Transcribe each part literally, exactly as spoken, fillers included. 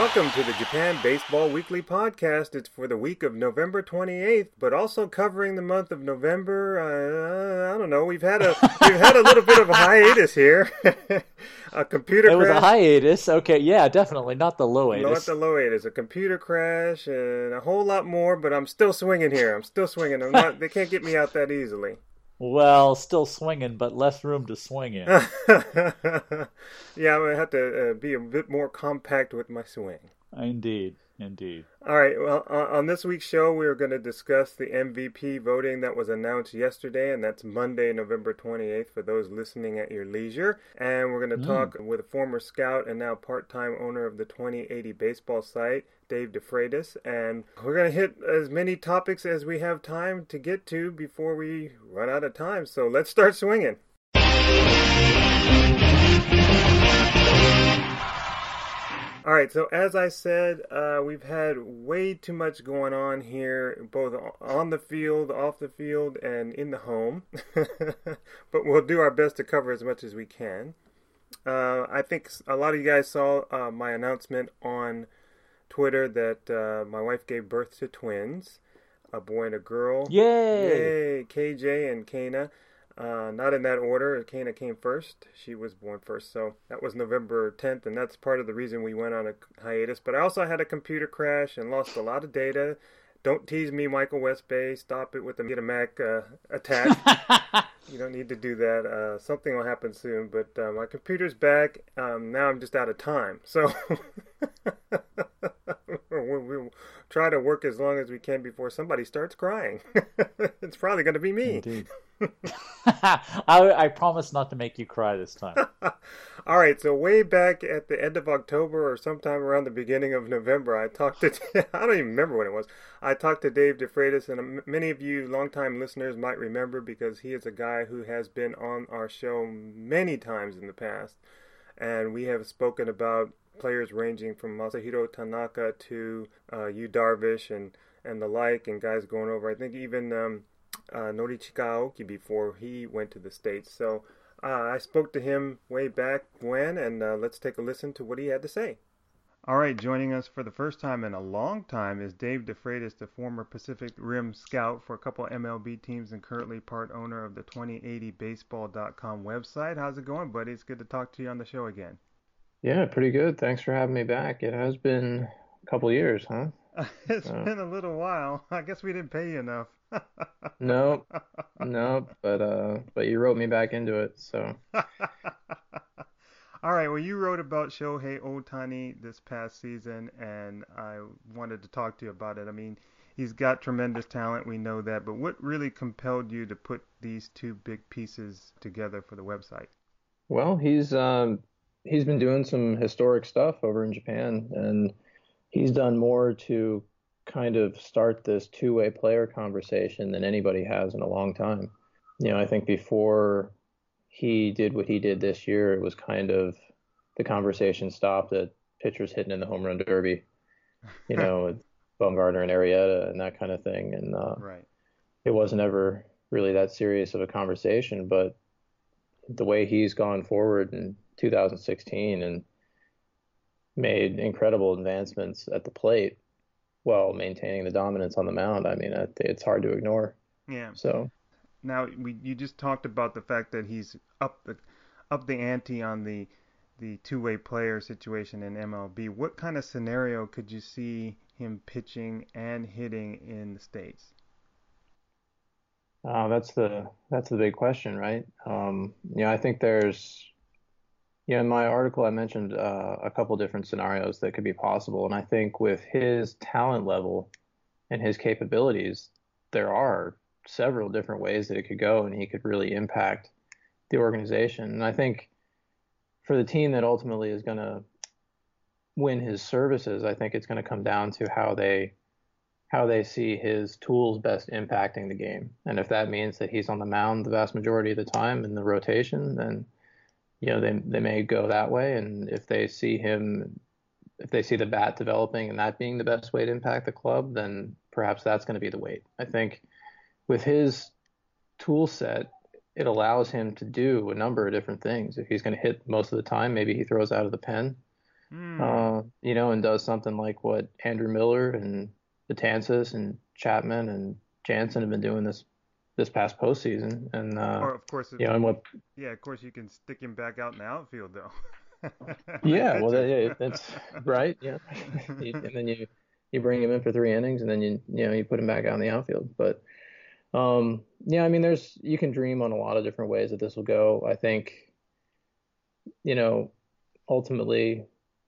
Welcome to the Japan Baseball Weekly Podcast. It's for the week of November twenty-eighth, but also covering the month of November. Uh, I don't know. We've had a we've had a little bit of a hiatus here. A computer it crash. It was a hiatus. Okay, yeah, definitely. Not the low hiatus. Not the low hiatus. A computer crash and a whole lot more, but I'm still swinging here. I'm still swinging. I'm not. They can't get me out that easily. Well, still swinging, but less room to swing in. Yeah, I'm going to have to uh, be a bit more compact with my swing. Indeed, indeed. All right, well, on this week's show, we're going to discuss the M V P voting that was announced yesterday, and that's Monday, November twenty-eighth, for those listening at your leisure. And we're going to mm. talk with a former scout and now part-time owner of the twenty eighty baseball site, Dave DeFreitas, and we're going to hit as many topics as we have time to get to before we run out of time. So let's start swinging. All right, so as I said, uh, we've had way too much going on here, both on the field, off the field, and in the home. But we'll do our best to cover as much as we can. Uh, I think a lot of you guys saw uh, my announcement on Twitter that uh, my wife gave birth to twins, a boy and a girl. Yay! Yay! K J and Kana. Uh, not in that order. Kana came first. She was born first. So that was November tenth, and that's part of the reason we went on a hiatus. But I also had a computer crash and lost a lot of data. Don't tease me, Michael Westbay. Stop it with the Get a Mac uh, attack. You don't need to do that. Uh, something will happen soon. But uh, my computer's back. Um, now I'm just out of time. So we'll try to work as long as we can before somebody starts crying. It's probably going to be me. Indeed. I, I promise not to make you cry this time. All right, so way back at the end of October or sometime around the beginning of November, I talked to, I don't even remember when it was, I talked to Dave DeFreitas, and many of you longtime listeners might remember because he is a guy who has been on our show many times in the past, and we have spoken about players ranging from Masahiro Tanaka to uh, Yu Darvish and, and the like, and guys going over, I think even... Um, Uh, Norichika Aoki before he went to the States. So uh, I spoke to him way back when, and uh, let's take a listen to what he had to say. All right, joining us for the first time in a long time is Dave DeFreitas, the former Pacific Rim scout for a couple M L B teams and currently part owner of the twenty eighty baseball dot com website. How's it going, buddy? It's good to talk to you on the show again. Yeah, pretty good. Thanks for having me back. It has been a couple years, huh? It's uh, been a little while. I guess we didn't pay you enough. no, no, but uh, but you wrote me back into it, so. All right, well, you wrote about Shohei Ohtani this past season, and I wanted to talk to you about it. I mean, he's got tremendous talent, we know that, but what really compelled you to put these two big pieces together for the website? Well, he's um, he's been doing some historic stuff over in Japan, and he's done more to kind of start this two-way player conversation than anybody has in a long time. You know, I think before he did what he did this year, it was kind of the conversation stopped at pitchers hitting in the home run derby, you know, with Bumgarner and Arrieta and that kind of thing. And uh, right. It wasn't ever really that serious of a conversation, but the way he's gone forward in two thousand sixteen and made incredible advancements at the plate while maintaining the dominance on the mound, I mean, it's hard to ignore. Yeah. So now we you just talked about the fact that he's up the up the ante on the the two-way player situation in M L B. What kind of scenario could you see him pitching and hitting in the States? Uh, that's the that's the big question, right? Um, you know, I think there's Yeah, in my article, I mentioned uh, a couple different scenarios that could be possible. And I think with his talent level and his capabilities, there are several different ways that it could go, and he could really impact the organization. And I think for the team that ultimately is going to win his services, I think it's going to come down to how they how they see his tools best impacting the game. And if that means that he's on the mound the vast majority of the time in the rotation, then you know, they they may go that way. And if they see him, if they see the bat developing and that being the best way to impact the club, then perhaps that's going to be the weight. I think with his tool set, it allows him to do a number of different things. If he's going to hit most of the time, maybe he throws out of the pen. Hmm. uh, you know, and does something like what Andrew Miller and Betances and Chapman and Jansen have been doing this this past postseason, and uh, Or of course, you if know, and you, what, yeah, of course you can stick him back out in the outfield though, and he yeah, well, that, pitches. yeah, that's right, yeah, You- and then you you bring him in for three innings, and then you you know you put him back out in the outfield, but um, yeah, I mean, there's you can dream on a lot of different ways that this will go. I think, you know, ultimately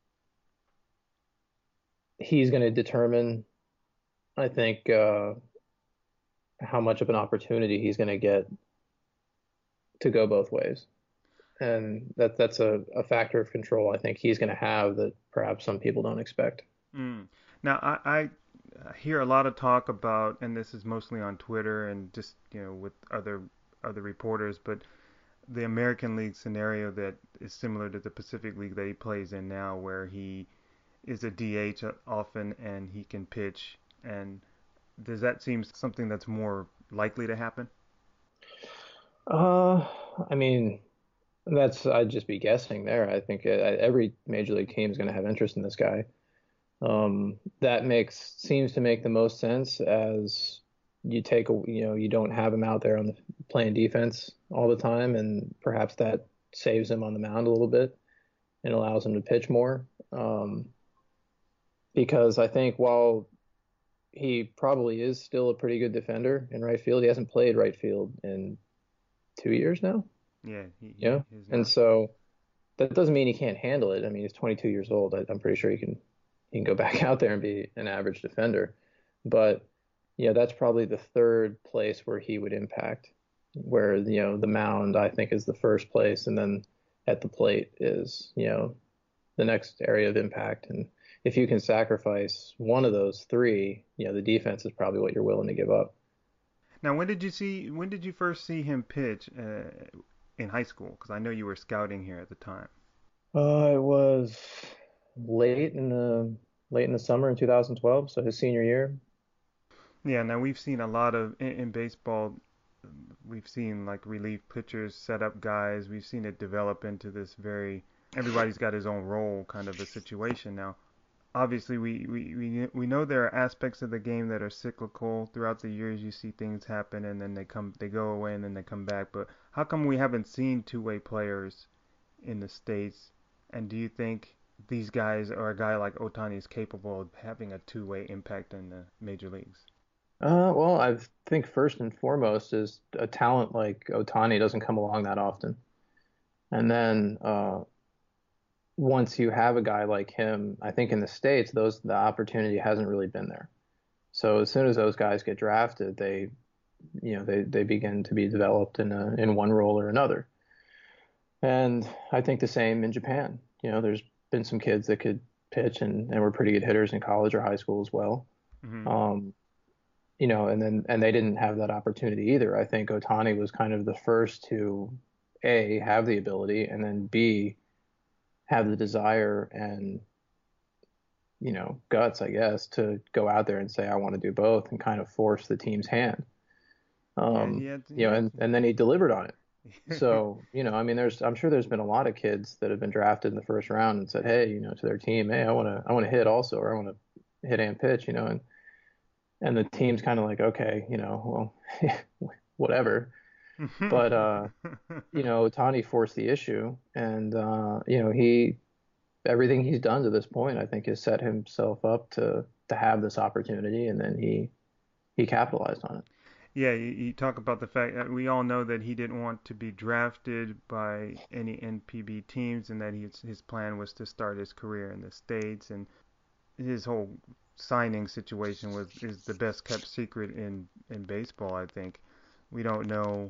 he's going to determine, I think, uh, how much of an opportunity he's going to get to go both ways. And that that's a, a factor of control I think he's going to have that perhaps some people don't expect. Mm. Now, I, I hear a lot of talk about, and this is mostly on Twitter and just you know with other other reporters, but the American League scenario that is similar to the Pacific League that he plays in now, where he is a D H often and he can pitch. And does that seem something that's more likely to happen? Uh, I mean, that's I'd just be guessing there. I think uh, every major league team is going to have interest in this guy. Um, that makes seems to make the most sense as you take a you know you don't have him out there on the playing defense all the time, and perhaps that saves him on the mound a little bit and allows him to pitch more. Um, because I think while he probably is still a pretty good defender in right field, he hasn't played right field in two years now. Yeah, he, he Yeah, is and not. so that doesn't mean he can't handle it. I mean, he's twenty-two years old. I, I'm pretty sure he can he can go back out there and be an average defender. But yeah, that's probably the third place where he would impact. Where you know the mound, I think, is the first place, and then at the plate is you know the next area of impact. And if you can sacrifice one of those three, you know the defense is probably what you're willing to give up. Now, when did you see? When did you first see him pitch uh, in high school? Because I know you were scouting here at the time. Uh, it was late in the late in the summer in two thousand twelve, so his senior year. Yeah, now we've seen a lot of in, in baseball. We've seen like relief pitchers set up guys. We've seen it develop into this very everybody's got his own role kind of a situation now. Obviously, we, we, we, we know there are aspects of the game that are cyclical. Throughout the years, you see things happen and then they come they go away and then they come back. But how come we haven't seen two-way players in the States? And do you think these guys or a guy like Otani is capable of having a two-way impact in the major leagues? Uh, well, I think first and foremost is a talent like Otani doesn't come along that often. And then uh, once you have a guy like him, I think in the States, those the opportunity hasn't really been there. So as soon as those guys get drafted, they, you know, they they begin to be developed in a in one role or another. And I think the same in Japan. You know, there's been some kids that could pitch and, and were pretty good hitters in college or high school as well. Hmm. Um, you know, and then and they didn't have that opportunity either. I think Otani was kind of the first to A, have the ability, and then B, have the desire and, you know, guts, I guess, to go out there and say, I want to do both and kind of force the team's hand. Yeah, he Um, had he you know, had and, and then he delivered on it. to. So, you know, I mean, there's, I'm sure there's been a lot of kids that have been drafted in the first round and said, hey, you know, to their team, hey, I want to, I want to hit also, or I want to hit and pitch, you know, and, and the team's kind of like, okay, you know, well, whatever. But, uh, you know, Tani forced the issue and, uh, you know, he, everything he's done to this point, I think has set himself up to, to have this opportunity. And then he, he capitalized on it. Yeah, you, you talk about the fact that we all know that he didn't want to be drafted by any N P B teams, and that his his plan was to start his career in the States, and his whole signing situation was is the best kept secret in in baseball. I think we don't know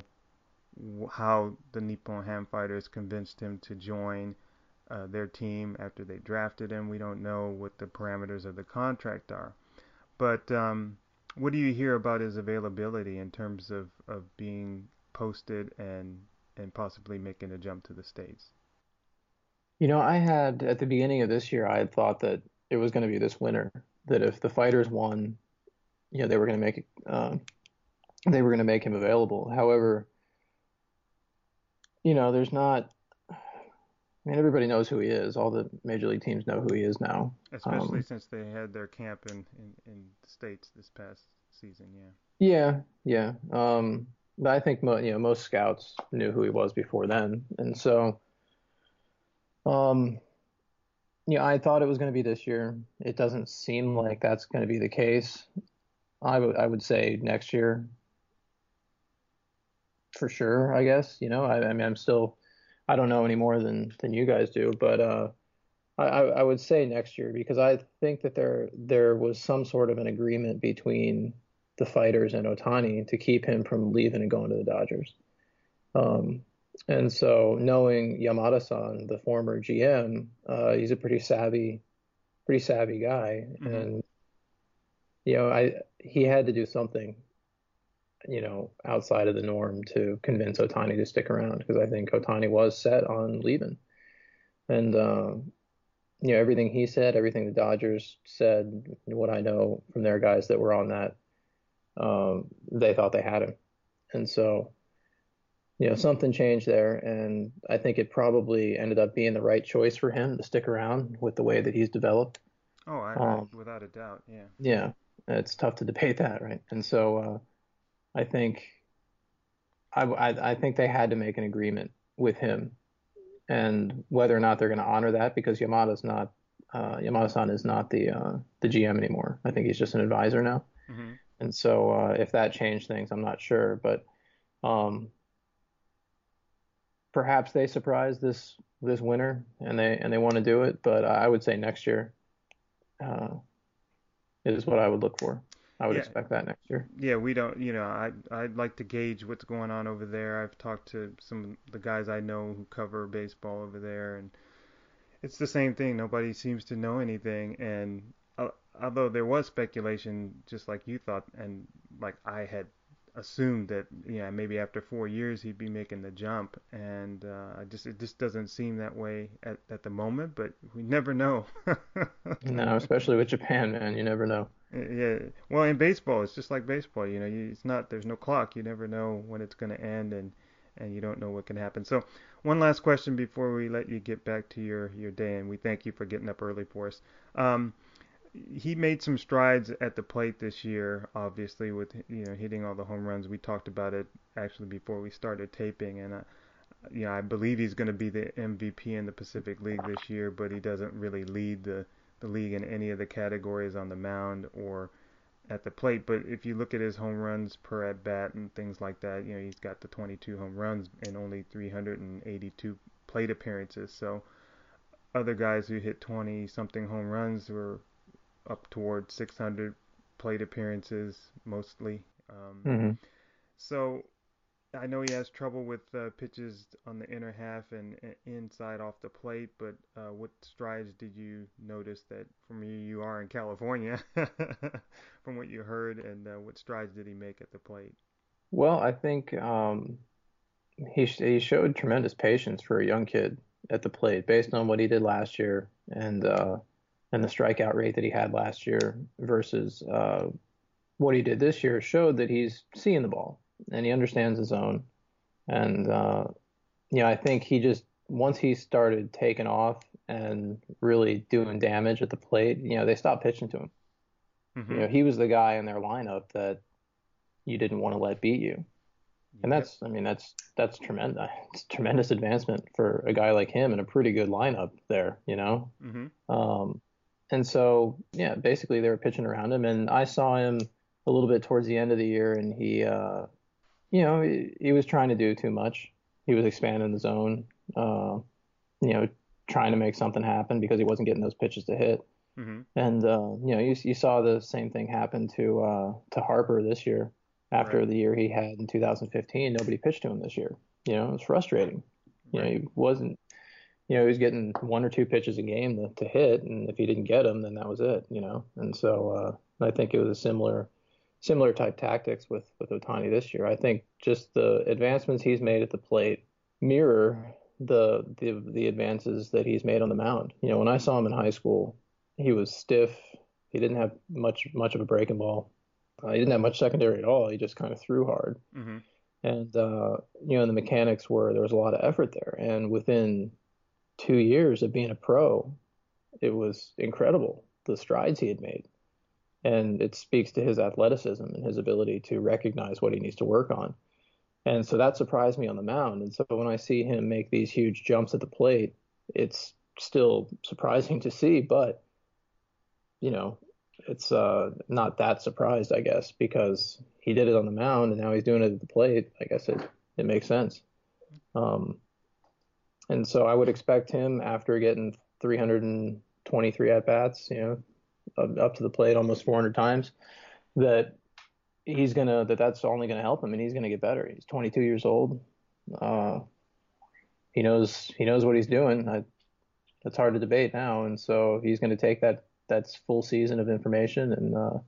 how the Nippon Ham Fighters convinced him to join uh, their team after they drafted him. We don't know what the parameters of the contract are. But um, what do you hear about his availability in terms of, of being posted and and possibly making a jump to the States? You know, I had at the beginning of this year, I had thought that it was going to be this winter, that if the fighters won, you know, they were going to make it, um, they were going to make him available. However, you know, there's not, I mean, everybody knows who he is. All the major league teams know who he is now. Especially Um, since they had their camp in, in, in the States this past season, yeah. yeah, yeah. Um, but I think mo you know most scouts knew who he was before then, and so um, yeah, I thought it was going to be this year. It doesn't seem like that's going to be the case. I would I would say next year for sure. I guess you know. I, I mean, I'm still I don't know any more than than you guys do, but uh, I I I would say next year because I think that there there was some sort of an agreement between the fighters and Ohtani to keep him from leaving and going to the Dodgers. Um, and so knowing Yamada-san, the former G M, uh, he's a pretty savvy, pretty savvy guy, Mm-hmm. and you know, I he had to do something, you know, outside of the norm to convince Ohtani to stick around because I think Ohtani was set on leaving, and um, you know, everything he said, everything the Dodgers said, what I know from their guys that were on that, um, they thought they had him, and so. You know, something changed there, and I think it probably ended up being the right choice for him to stick around with the way that he's developed. Oh, I, I Um, without a doubt, yeah. yeah, it's tough to debate that, right? And so uh, I think I, I I think they had to make an agreement with him, and whether or not they're going to honor that, because Yamada's not uh, Yamada-san is not the uh, the G M anymore. I think he's just an advisor now, Mm-hmm. and so uh, if that changed things, I'm not sure, but. Um, Perhaps they surprise this this winter and they and they want to do it, but I would say next year uh, is what I would look for. I would Yeah, expect that next year. yeah, we don't, you know, I I'd like to gauge what's going on over there. I've talked to some of the guys I know who cover baseball over there, and it's the same thing. Nobody seems to know anything, and uh, although there was speculation, just like you thought, and like I had assumed that, yeah, maybe after four years he'd be making the jump, and uh, I just it just doesn't seem that way at at the moment, but we never know. No, especially with Japan, man, you never know. Yeah, well, in baseball, it's just like baseball. You know, you, it's not there's no clock. You never know when it's going to end, and and you don't know what can happen. So, one last question before we let you get back to your your day, and we thank you for getting up early for us. Um, he made some strides at the plate this year, obviously with you know hitting all the home runs. We talked about it actually before we started taping, and uh, you know I believe he's going to be the M V P in the Pacific League this year, but he doesn't really lead the the league in any of the categories on the mound or at the plate. But if you look at his home runs per at bat and things like that, you know he's got the twenty-two home runs and only three hundred eighty-two plate appearances. So other guys who hit twenty something home runs were up toward six hundred plate appearances mostly. Um, Hmm. so I know he has trouble with uh, pitches on the inner half and, and inside off the plate, but uh, what strides did you notice that from you, you are in California, from what you heard, and uh, what strides did he make at the plate? Well, I think um, he sh he showed tremendous patience for a young kid at the plate based on what he did last year and uh, and the strikeout rate that he had last year versus uh, what he did this year showed that he's seeing the ball and he understands the zone. And uh, you know, I think he just once he started taking off and really doing damage at the plate, you know, they stopped pitching to him. You Mm-hmm. know, he was the guy in their lineup that you didn't want to let beat you. And Yep. that's, I mean, that's that's tremendous. It's tremendous advancement for a guy like him and a pretty good lineup there, you know. Mm-hmm. Um, and so, yeah, basically they were pitching around him, and I saw him a little bit towards the end of the year, and he, uh, you know, he, he was trying to do too much. He was expanding the zone, uh, you know, trying to make something happen because he wasn't getting those pitches to hit. Mm-hmm. And uh, you know, you you saw the same thing happen to uh, to Harper this year. Right. After the year he had in two thousand fifteen, nobody pitched to him this year. You know, it was frustrating. You know, Right. he wasn't. You know, he was getting one or two pitches a game to, to hit, and if he didn't get them, then that was it. You know, and so uh, I think it was a similar similar type tactics with with Ohtani this year. I think just the advancements he's made at the plate mirror the the the advances that he's made on the mound. You know, when I saw him in high school, he was stiff. He didn't have much much of a breaking ball. Uh, he didn't have much secondary at all. He just kind of threw hard. Mm-hmm. And uh, you know, the mechanics were there was a lot of effort there. And within two years of being a pro, it was incredible, the strides he had made. And it speaks to his athleticism and his ability to recognize what he needs to work on. And so that surprised me on the mound. And so when I see him make these huge jumps at the plate, it's still surprising to see, but you know, it's uh, not that surprised, I guess, because he did it on the mound and now he's doing it at the plate. I guess it, it makes sense. Um, and so I would expect him, after getting three hundred twenty-three at-bats, you know, up, up to the plate almost four hundred times, that he's going to, that that's only going to help him and he's going to get better. He's twenty-two years old. Uh, he knows, he knows what he's doing. I, it's hard to debate now. And so he's going to take that, that's full season of information and, uh,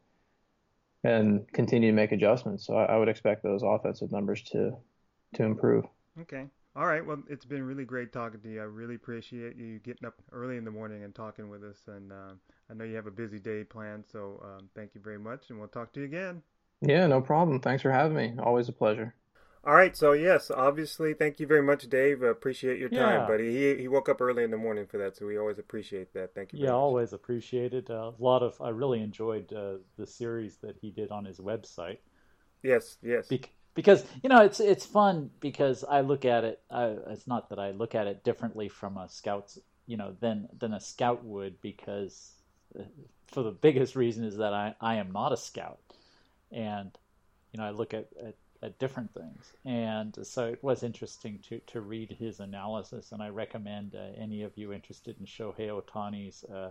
and continue to make adjustments. So I, I would expect those offensive numbers to, to improve. Okay. All right. Well, it's been really great talking to you. I really appreciate you getting up early in the morning and talking with us. And uh, I know you have a busy day planned, so um, thank you very much. And we'll talk to you again. Yeah, no problem. Thanks for having me. Always a pleasure. All right. So, yes, obviously, thank you very much, Dave. I appreciate your time, Yeah. buddy. He he woke up early in the morning for that, so we always appreciate that. Thank you very Yeah, much. always appreciated. Uh, a lot of I really enjoyed uh, the series that he did on his website. Yes, yes. Bec- because you know it's it's fun because I look at it. I, it's not that I look at it differently from a scout's, you know, than than a scout would, because uh, for the biggest reason is that I, I am not a scout, and you know I look at, at, at different things, and so it was interesting to to read his analysis, and I recommend uh, any of you interested in Shohei Ohtani's uh,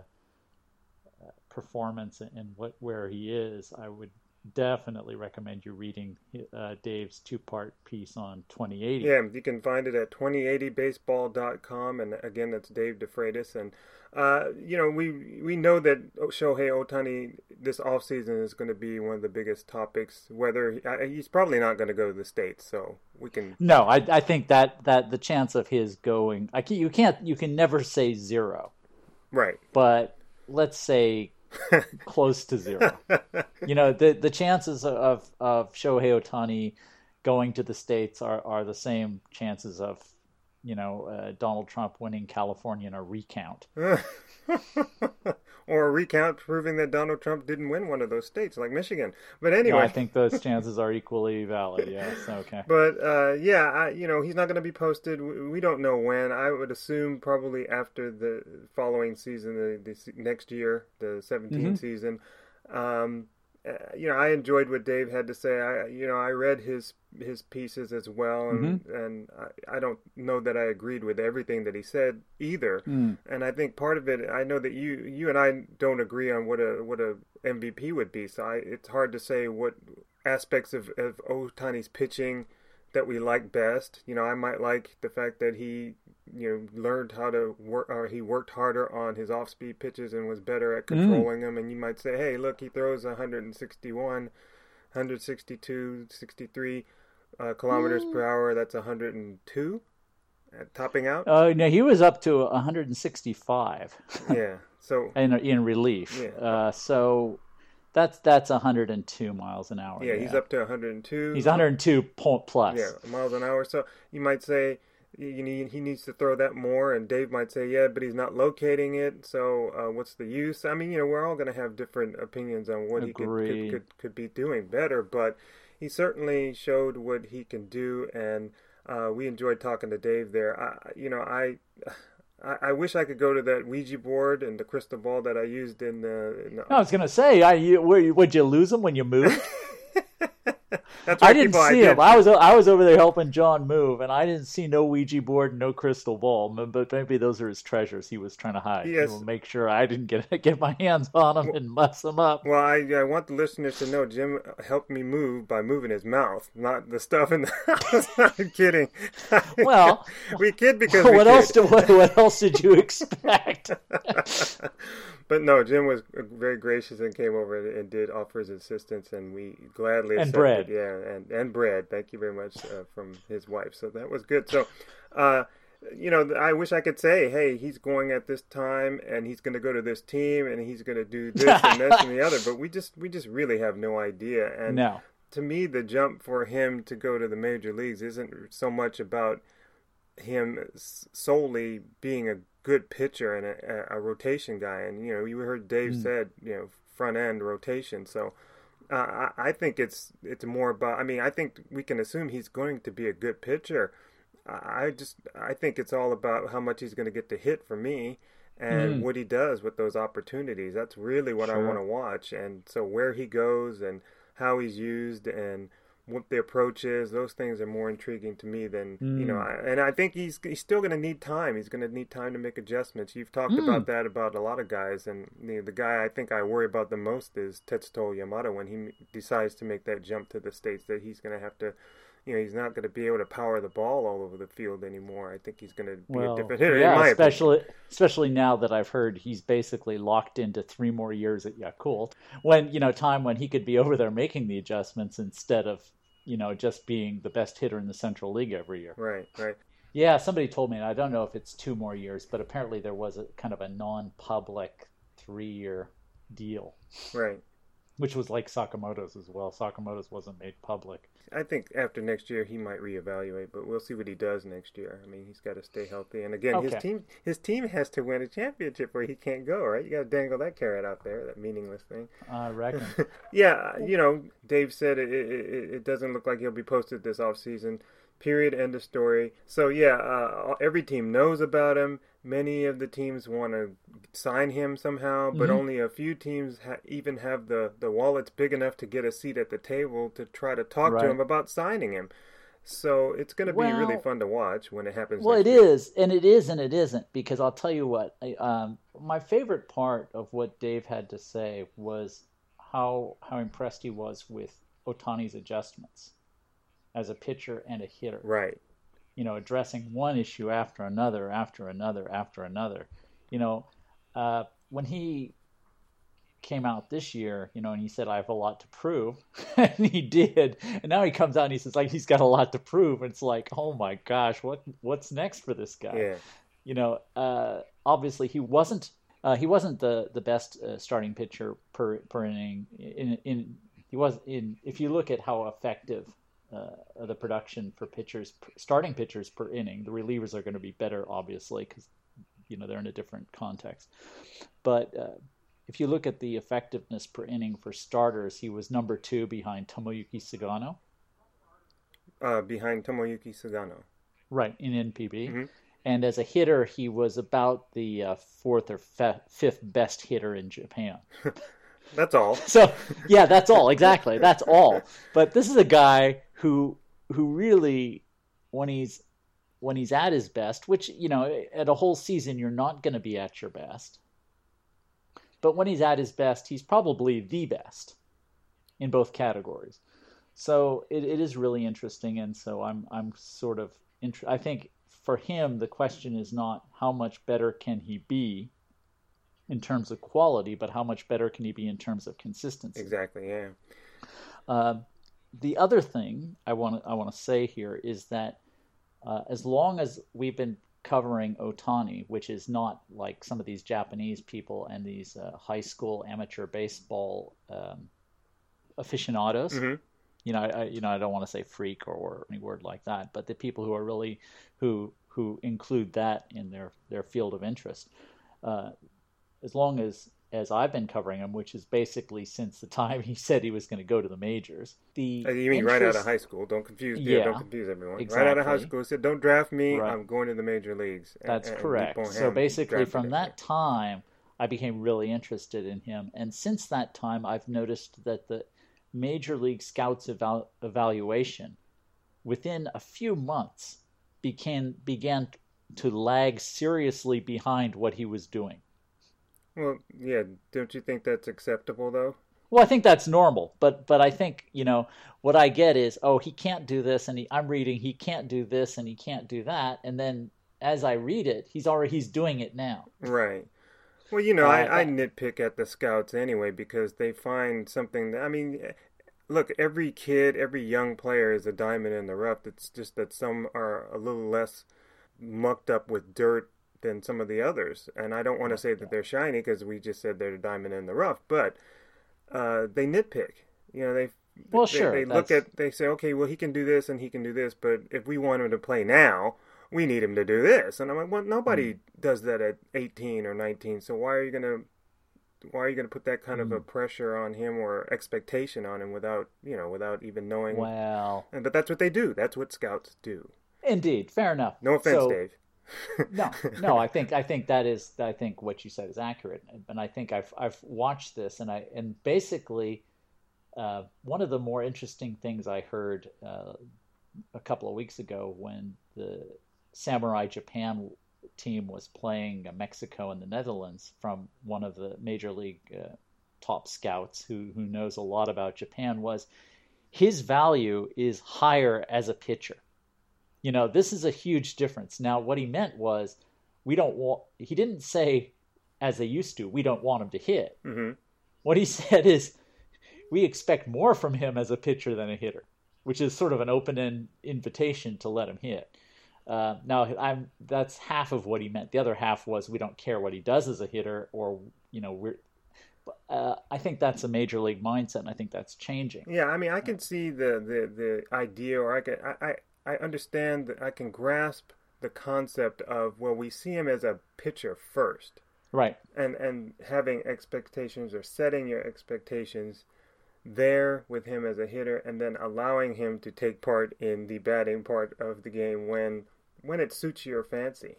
uh, performance and what where he is, I would definitely recommend you reading uh, Dave's two-part piece on twenty eighty. Yeah, you can find it at twenty eighty baseball dot com, and again, that's Dave DeFreitas. And uh, you know, we we know that Shohei Ohtani this offseason is going to be one of the biggest topics. Whether he, he's probably not going to go to the States, so we can. No, I I think that that the chance of his going, I can, you can't you can never say zero, Right. but let's say close to zero. You know, the the chances of of Shohei Ohtani going to the States are, are the same chances of, you know, uh, Donald Trump winning California in a recount. Or a recount proving that Donald Trump didn't win one of those states, like Michigan. But anyway, No, I think those chances are equally valid. Yes, okay. But uh, yeah, I, you know, he's not going to be posted. We, we don't know when. I would assume probably after the following season, the, the next year, the seventeen Mm-hmm. season. Um, uh, you know, I enjoyed what Dave had to say. I, you know, I read his his pieces as well, and Mm-hmm. and I, I don't know that I agreed with everything that he said either. Mm. And I think part of it, I know that you you and I don't agree on what a what a M V P would be. So I, it's hard to say what aspects of of Ohtani's pitching that we like best. You know, I might like the fact that he, you know, learned how to work, or he worked harder on his off-speed pitches and was better at controlling them. And you might say, hey, look, he throws one sixty-one, one sixty-two, sixty-three uh, kilometers per hour. That's one hundred two, uh, topping out. Oh, no, he was up to one sixty-five Yeah. So in in relief. Yeah. Uh, so that's that's one hundred two miles an hour. yeah, he's up to one hundred two. He's one hundred two point plus. Yeah, miles an hour. So you might say you need, he needs to throw that more, and Dave might say, yeah, but he's not locating it. So uh, what's the use? I mean, you know, we're all going to have different opinions on what he could, could could could be doing better, but he certainly showed what he can do, and uh, we enjoyed talking to Dave there. I, you know, I. I, I wish I could go to that Ouija board and the crystal ball that I used in the. In the... I was gonna say, I you, were, would you lose him when you moved? That's I right, didn't people, see I did. him. I was I was over there helping John move, and I didn't see no Ouija board, no crystal ball. But maybe those are his treasures he was trying to hide. Yes. He will make sure I didn't get get my hands on them and mess them up. Well, I, I want the listeners to know Jim helped me move by moving his mouth, not the stuff in the house. I'm kidding. Well, we kid because we what kid. else? Did, what, what else did you expect? But no, Jim was very gracious and came over and, and did offer his assistance, and we gladly And accepted. bread. Yeah, and and bread. Thank you very much uh, from his wife. So that was good. So, uh, you know, I wish I could say, hey, he's going at this time, and he's going to go to this team, and he's going to do this and this and the other. But we just we just really have no idea. And No. to me, the jump for him to go to the major leagues isn't so much about him solely being a good pitcher and a, a rotation guy. And, you know, you heard Dave mm. said, you know, front end rotation. So uh, I, I think it's it's more about, I mean, I think we can assume he's going to be a good pitcher. I just, I think it's all about how much he's going to get to hit for me and mm. what he does with those opportunities. That's really what sure. I want to watch. And so where he goes and how he's used and what the approach is, those things are more intriguing to me than, mm. you know, I, and I think he's he's still going to need time. He's going to need time to make adjustments. You've talked mm. about that about a lot of guys, and the, the guy I think I worry about the most is Tetsuto Yamada when he decides to make that jump to the States, that he's going to have to, you know, he's not going to be able to power the ball all over the field anymore. I think he's going to be well, a different hitter, yeah, in my especially, opinion. Especially now that I've heard he's basically locked into three more years at Yakult, when, you know, time when he could be over there making the adjustments instead of, you know, just being the best hitter in the Central League every year. Right, right. Yeah, somebody told me, and I don't know if it's two more years, but apparently there was a kind of a non-public three-year deal. Right. Which was like Sakamoto's as well. Sakamoto's wasn't made public. I think after next year he might reevaluate, but we'll see what he does next year. I mean, he's got to stay healthy, and again, okay. his team his team has to win a championship, or he can't go. Right? You got to dangle that carrot out there, that meaningless thing. I reckon. Yeah, you know, Dave said it, it. It doesn't look like he'll be posted this off season. Period. End of story. So yeah, uh, every team knows about him. Many of the teams want to sign him somehow, but mm-hmm. only a few teams ha- even have the, the wallets big enough to get a seat at the table to try to talk right. to him about signing him. So it's going to be well, really fun to watch when it happens. Well, it year. is, and it is, and it isn't, because I'll tell you what, I, um, my favorite part of what Dave had to say was how how impressed he was with Ohtani's adjustments as a pitcher and a hitter. Right. You know, addressing one issue after another, after another, after another. You know, uh, when he came out this year, you know, and he said, I have a lot to prove, and he did. And now he comes out and he says, like, he's got a lot to prove. And it's like, oh my gosh, what what's next for this guy? Yeah. You know, uh, obviously he wasn't uh, he wasn't the the best uh, starting pitcher per per inning. In in he was in if you look at how effective. Uh, the production for pitchers, starting pitchers per inning. The relievers are going to be better, obviously, because you know they're in a different context. But uh, if you look at the effectiveness per inning for starters, he was number two behind Tomoyuki Sugano. Uh, behind Tomoyuki Sugano. Right, in N P B. Mm-hmm. And as a hitter, he was about the uh, fourth or fe- fifth best hitter in Japan. That's all. So, yeah, that's all. Exactly. That's all. But this is a guy who who really, when he's when he's at his best, which, you know, at a whole season, you're not going to be at your best. But when he's at his best, he's probably the best in both categories. So it, it is really interesting. And so I'm I'm sort of, int- I think for him, the question is not how much better can he be in terms of quality, but how much better can he be in terms of consistency? Exactly, yeah. Uh, the other thing I want to I want to say here is that uh, as long as we've been covering Ohtani, which is not like some of these Japanese people and these uh, high school amateur baseball um, aficionados, mm-hmm. you know, I, you know, I don't want to say freak or, or any word like that, but the people who are really who who include that in their, their field of interest. Uh, as long as, as I've been covering him, which is basically since the time he said he was going to go to the majors. The uh, you mean interest, right out of high school? Don't confuse. Yeah, yeah don't confuse everyone. Exactly. Right out of high school, he said, "Don't draft me. Right. I'm going to the major leagues." That's and, correct. And so basically, from that me. time, I became really interested in him, and since that time, I've noticed that the major league scouts eval- evaluation, within a few months, began began to lag seriously behind what he was doing. Well, yeah, don't you think that's acceptable, though? Well, I think that's normal, but but I think, you know, what I get is, oh, he can't do this, and he, I'm reading he can't do this, and he can't do that, and then as I read it, he's already he's doing it now. Right. Well, you know, uh, I, I that, nitpick at the scouts anyway because they find something that, I mean, look, every kid, every young player is a diamond in the rough. It's just that some are a little less mucked up with dirt than some of the others. And I don't want to say that they're shiny because we just said they're a diamond in the rough, but uh, they nitpick. You know, they well, they, sure, they look at, they say, okay, well, he can do this and he can do this, but if we want him to play now, we need him to do this. And I'm like, well, nobody mm. does that at eighteen or nineteen. So why are you going to, why are you going to put that kind mm. of a pressure on him or expectation on him without, you know, without even knowing? Well, and, but that's what they do. That's what scouts do. Indeed. Fair enough. No offense, so, Dave. no, no, I think, I think that is, I think what you said is accurate. And I think I've, I've watched this and I, and basically, uh, one of the more interesting things I heard, uh, a couple of weeks ago when the Samurai Japan team was playing Mexico and the Netherlands from one of the major league uh, top scouts who, who knows a lot about Japan was his value is higher as a pitcher. You know, this is a huge difference. Now, what he meant was we don't want, he didn't say as they used to, we don't want him to hit. Mm-hmm. What he said is we expect more from him as a pitcher than a hitter, which is sort of an open-end invitation to let him hit. Uh, now, I'm that's half of what he meant. The other half was we don't care what he does as a hitter, or you know, we're. Uh, I think that's a major league mindset, and I think that's changing. Yeah, I mean, I can see the the, the idea, or I can I, I I understand that I can grasp the concept of well, we see him as a pitcher first, right? And and having expectations or setting your expectations there with him as a hitter, and then allowing him to take part in the batting part of the game when when it suits your fancy,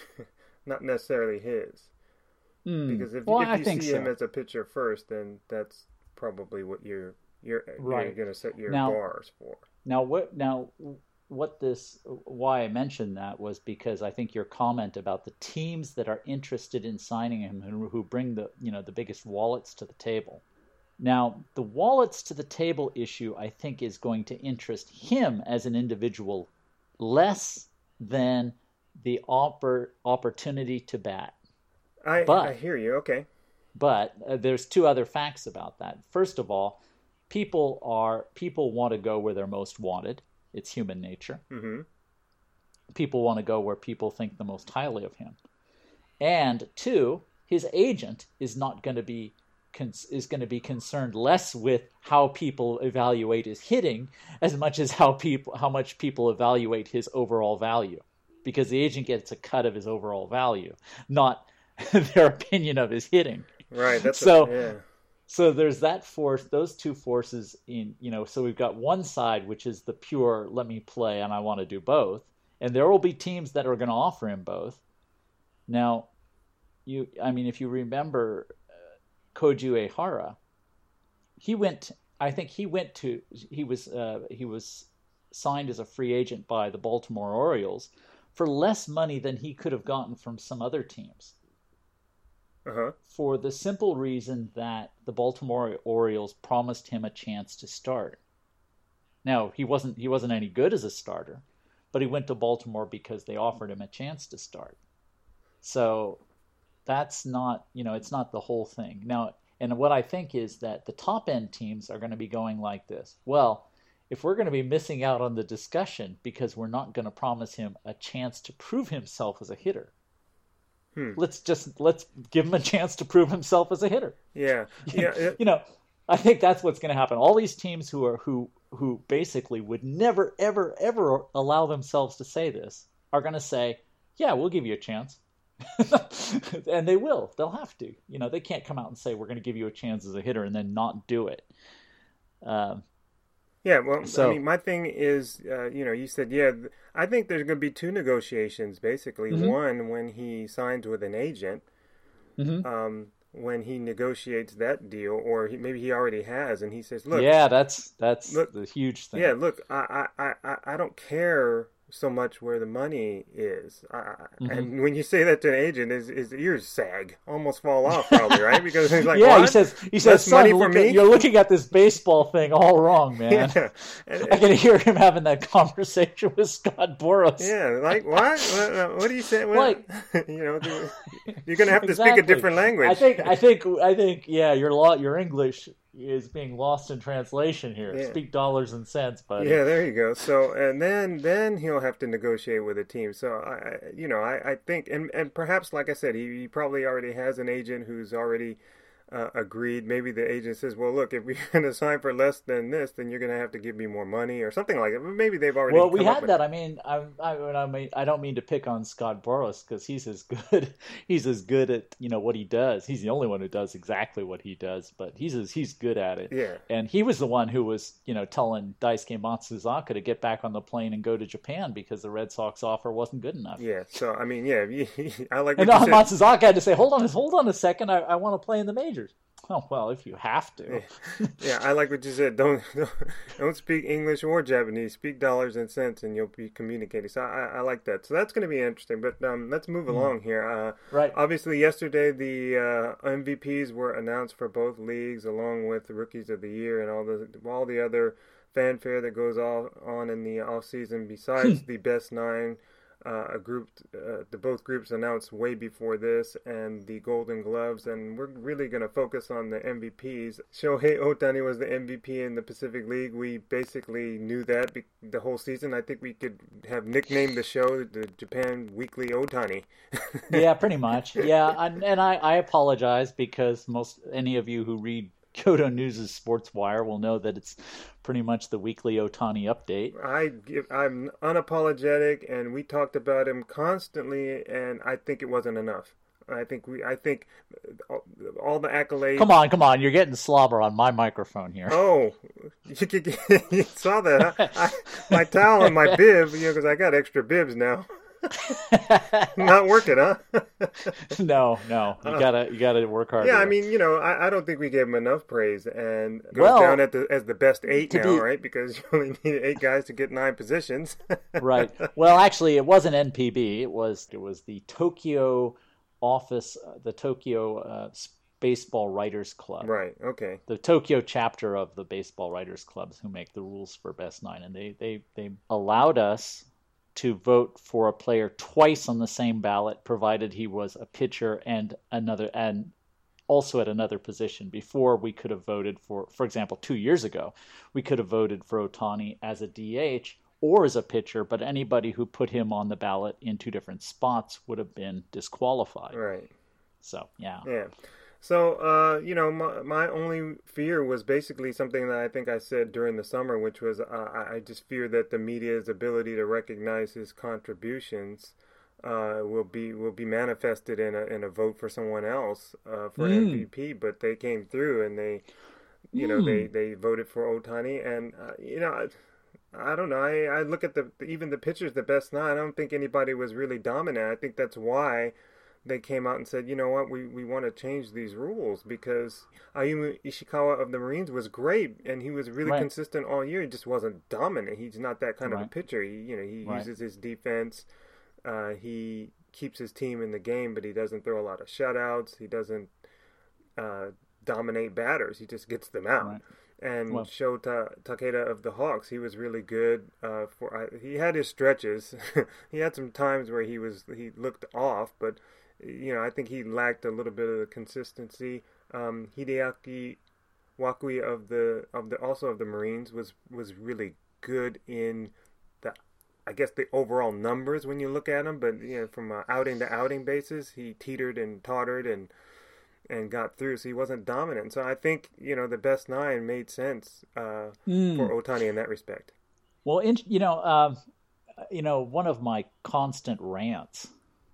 not necessarily his. Mm. Because if, well, if you think see so. him as a pitcher first, then that's probably what you're you're, right. you're going to set your now, bars for. Now what now what this why I mentioned that was because I think your comment about the teams that are interested in signing him and who bring the you know the biggest wallets to the table. Now, the wallets to the table issue, I think, is going to interest him as an individual less than the oppor- opportunity to bat. I, but, I hear you. Okay. But uh, there's two other facts about that. First of all, people are people want to go where they're most wanted. It's human nature. Mm-hmm. People want to go where people think the most highly of him. And two, his agent is not going to be is going to be concerned less with how people evaluate his hitting as much as how people how much people evaluate his overall value, because the agent gets a cut of his overall value, not their opinion of his hitting. Right. That's so. A, yeah. So there's that force, those two forces in you know. So we've got one side which is the pure let me play and I want to do both, and there will be teams that are going to offer him both. Now, you I mean if you remember. Koju Ehara, he went. I think he went to. He was. Uh, he was signed as a free agent by the Baltimore Orioles for less money than he could have gotten from some other teams. Uh-huh. For the simple reason that the Baltimore Orioles promised him a chance to start. Now he wasn't. He wasn't any good as a starter, but he went to Baltimore because they offered him a chance to start. So. That's not, you know, it's not the whole thing. Now, and what I think is that the top end teams are going to be going like this. Well, if we're going to be missing out on the discussion because we're not going to promise him a chance to prove himself as a hitter, hmm. let's just, let's give him a chance to prove himself as a hitter. Yeah. Yeah. yeah. You know, I think that's what's going to happen. All these teams who are, who, who basically would never, ever, ever allow themselves to say this are going to say, yeah, we'll give you a chance. And they will. They'll have to. You know, they can't come out and say we're going to give you a chance as a hitter and then not do it. Um, yeah, well, so, I mean, my thing is, uh, you know, you said, yeah, I think there's going to be two negotiations, basically. Mm-hmm. One, when he signs with an agent, mm-hmm. um, when he negotiates that deal, or he, maybe he already has, and he says, look. Yeah, that's that's look, the huge thing. Yeah, look, I, I, I, I don't care so much where the money is. Uh, mm-hmm. And when you say that to an agent, his, his ears sag, almost fall off probably, right? Because he's like, yeah, what? he says, he says, money son, for look me? At, you're looking at this baseball thing all wrong, man. Yeah. I can hear him having that conversation with Scott Boras. Yeah, like, what? What, what are you saying? What? Like, you know, you're going to have to exactly. speak a different language. I think, I think, I think, yeah, your law, your English is being lost in translation here. Yeah. Speak dollars and cents, buddy. Yeah, there you go. So, and then then he'll have to negotiate with a team. So, I, you know, I, I think, and, and perhaps, like I said, he, he probably already has an agent who's already uh, agreed. Maybe the agent says, well, look, if we're going to sign for less than this, then you're going to have to give me more money or something like that. Maybe they've already. Well, we come had up with that. I mean, I, I, I mean, I don't mean to pick on Scott Boras because he's as good. He's as good at you know what he does. He's the only one who does exactly what he does, but he's as, he's good at it. Yeah. And he was the one who was you know telling Daisuke Matsuzaka to get back on the plane and go to Japan because the Red Sox offer wasn't good enough. Yeah. So I mean, yeah, I like. What and Matsuzaka had to say, "Hold on, hold on a second. I, I want to play in the majors." Oh well, if you have to. Yeah. yeah, I like what you said. Don't, don't don't speak English or Japanese. Speak dollars and cents, and you'll be communicating. So I, I like that. So that's going to be interesting. But um, let's move mm. along here. Uh, right. Obviously, yesterday the uh, M V Ps were announced for both leagues, along with the Rookies of the Year and all the all the other fanfare that goes all, on in the off season. Besides the best nine. Uh, a group, uh, the both groups announced way before this, and the Golden Gloves, and we're really going to focus on the M V Ps. Shohei Ohtani was the M V P in the Pacific League. We basically knew that be- the whole season. I think we could have nicknamed the show the Japan Weekly Ohtani. Yeah, pretty much. Yeah, and, and I, I apologize because most any of you who read Kyoto News' Sports Wire will know that it's pretty much the weekly Ohtani update. I give, I'm unapologetic, and we talked about him constantly, and I think it wasn't enough. I think we, I think all, all the accolades. Come on, come on! You're getting slobber on my microphone here. Oh, you, could, you saw that? Huh? I, my towel and my bib, you know, because I got extra bibs now. Not working, huh? no, no. You gotta, you gotta work hard. Yeah, I mean, you know, I, I don't think we gave him enough praise, and goes well, down at the as the best eight now, be, right? Because you only need eight guys to get nine positions. Right. Well, actually, it wasn't N P B. It was it was the Tokyo office, uh, the Tokyo uh, Baseball Writers Club. Right. Okay. The Tokyo chapter of the Baseball Writers Clubs who make the rules for best nine, and they they they allowed us to vote for a player twice on the same ballot, provided he was a pitcher and another and also at another position. Before, we could have voted for, for example, two years ago, we could have voted for Ohtani as a D H or as a pitcher, but anybody who put him on the ballot in two different spots would have been disqualified. Right. So, yeah. Yeah. So, uh, you know, my, my only fear was basically something that I think I said during the summer, which was uh, I just fear that the media's ability to recognize his contributions uh, will be will be manifested in a in a vote for someone else uh, for mm. M V P. But they came through and they, you mm. know, they, they voted for Ohtani, and uh, you know. I, I don't know. I, I look at the even the pitchers, the best nine. I don't think anybody was really dominant. I think that's why they came out and said, you know what, we, we want to change these rules, because Ayumu Ishikawa of the Marines was great, and he was really right. consistent all year. He just wasn't dominant. He's not that kind right. of a pitcher. He, you know, he right. uses his defense. Uh, he keeps his team in the game, but he doesn't throw a lot of shutouts. He doesn't uh, dominate batters. He just gets them out. Right. And well, Shota Takeda of the Hawks, he was really good. Uh, for uh, he had his stretches. He had some times where he was he looked off, but you know, I think he lacked a little bit of the consistency. Um, Hideaki Wakui of the of the also of the Marines was was really good in the, I guess, the overall numbers when you look at him. But you know, from an outing to outing basis, he teetered and tottered and and got through. So he wasn't dominant. So I think you know the best nine made sense uh, mm. for Ohtani in that respect. Well, in, you know, um, you know, one of my constant rants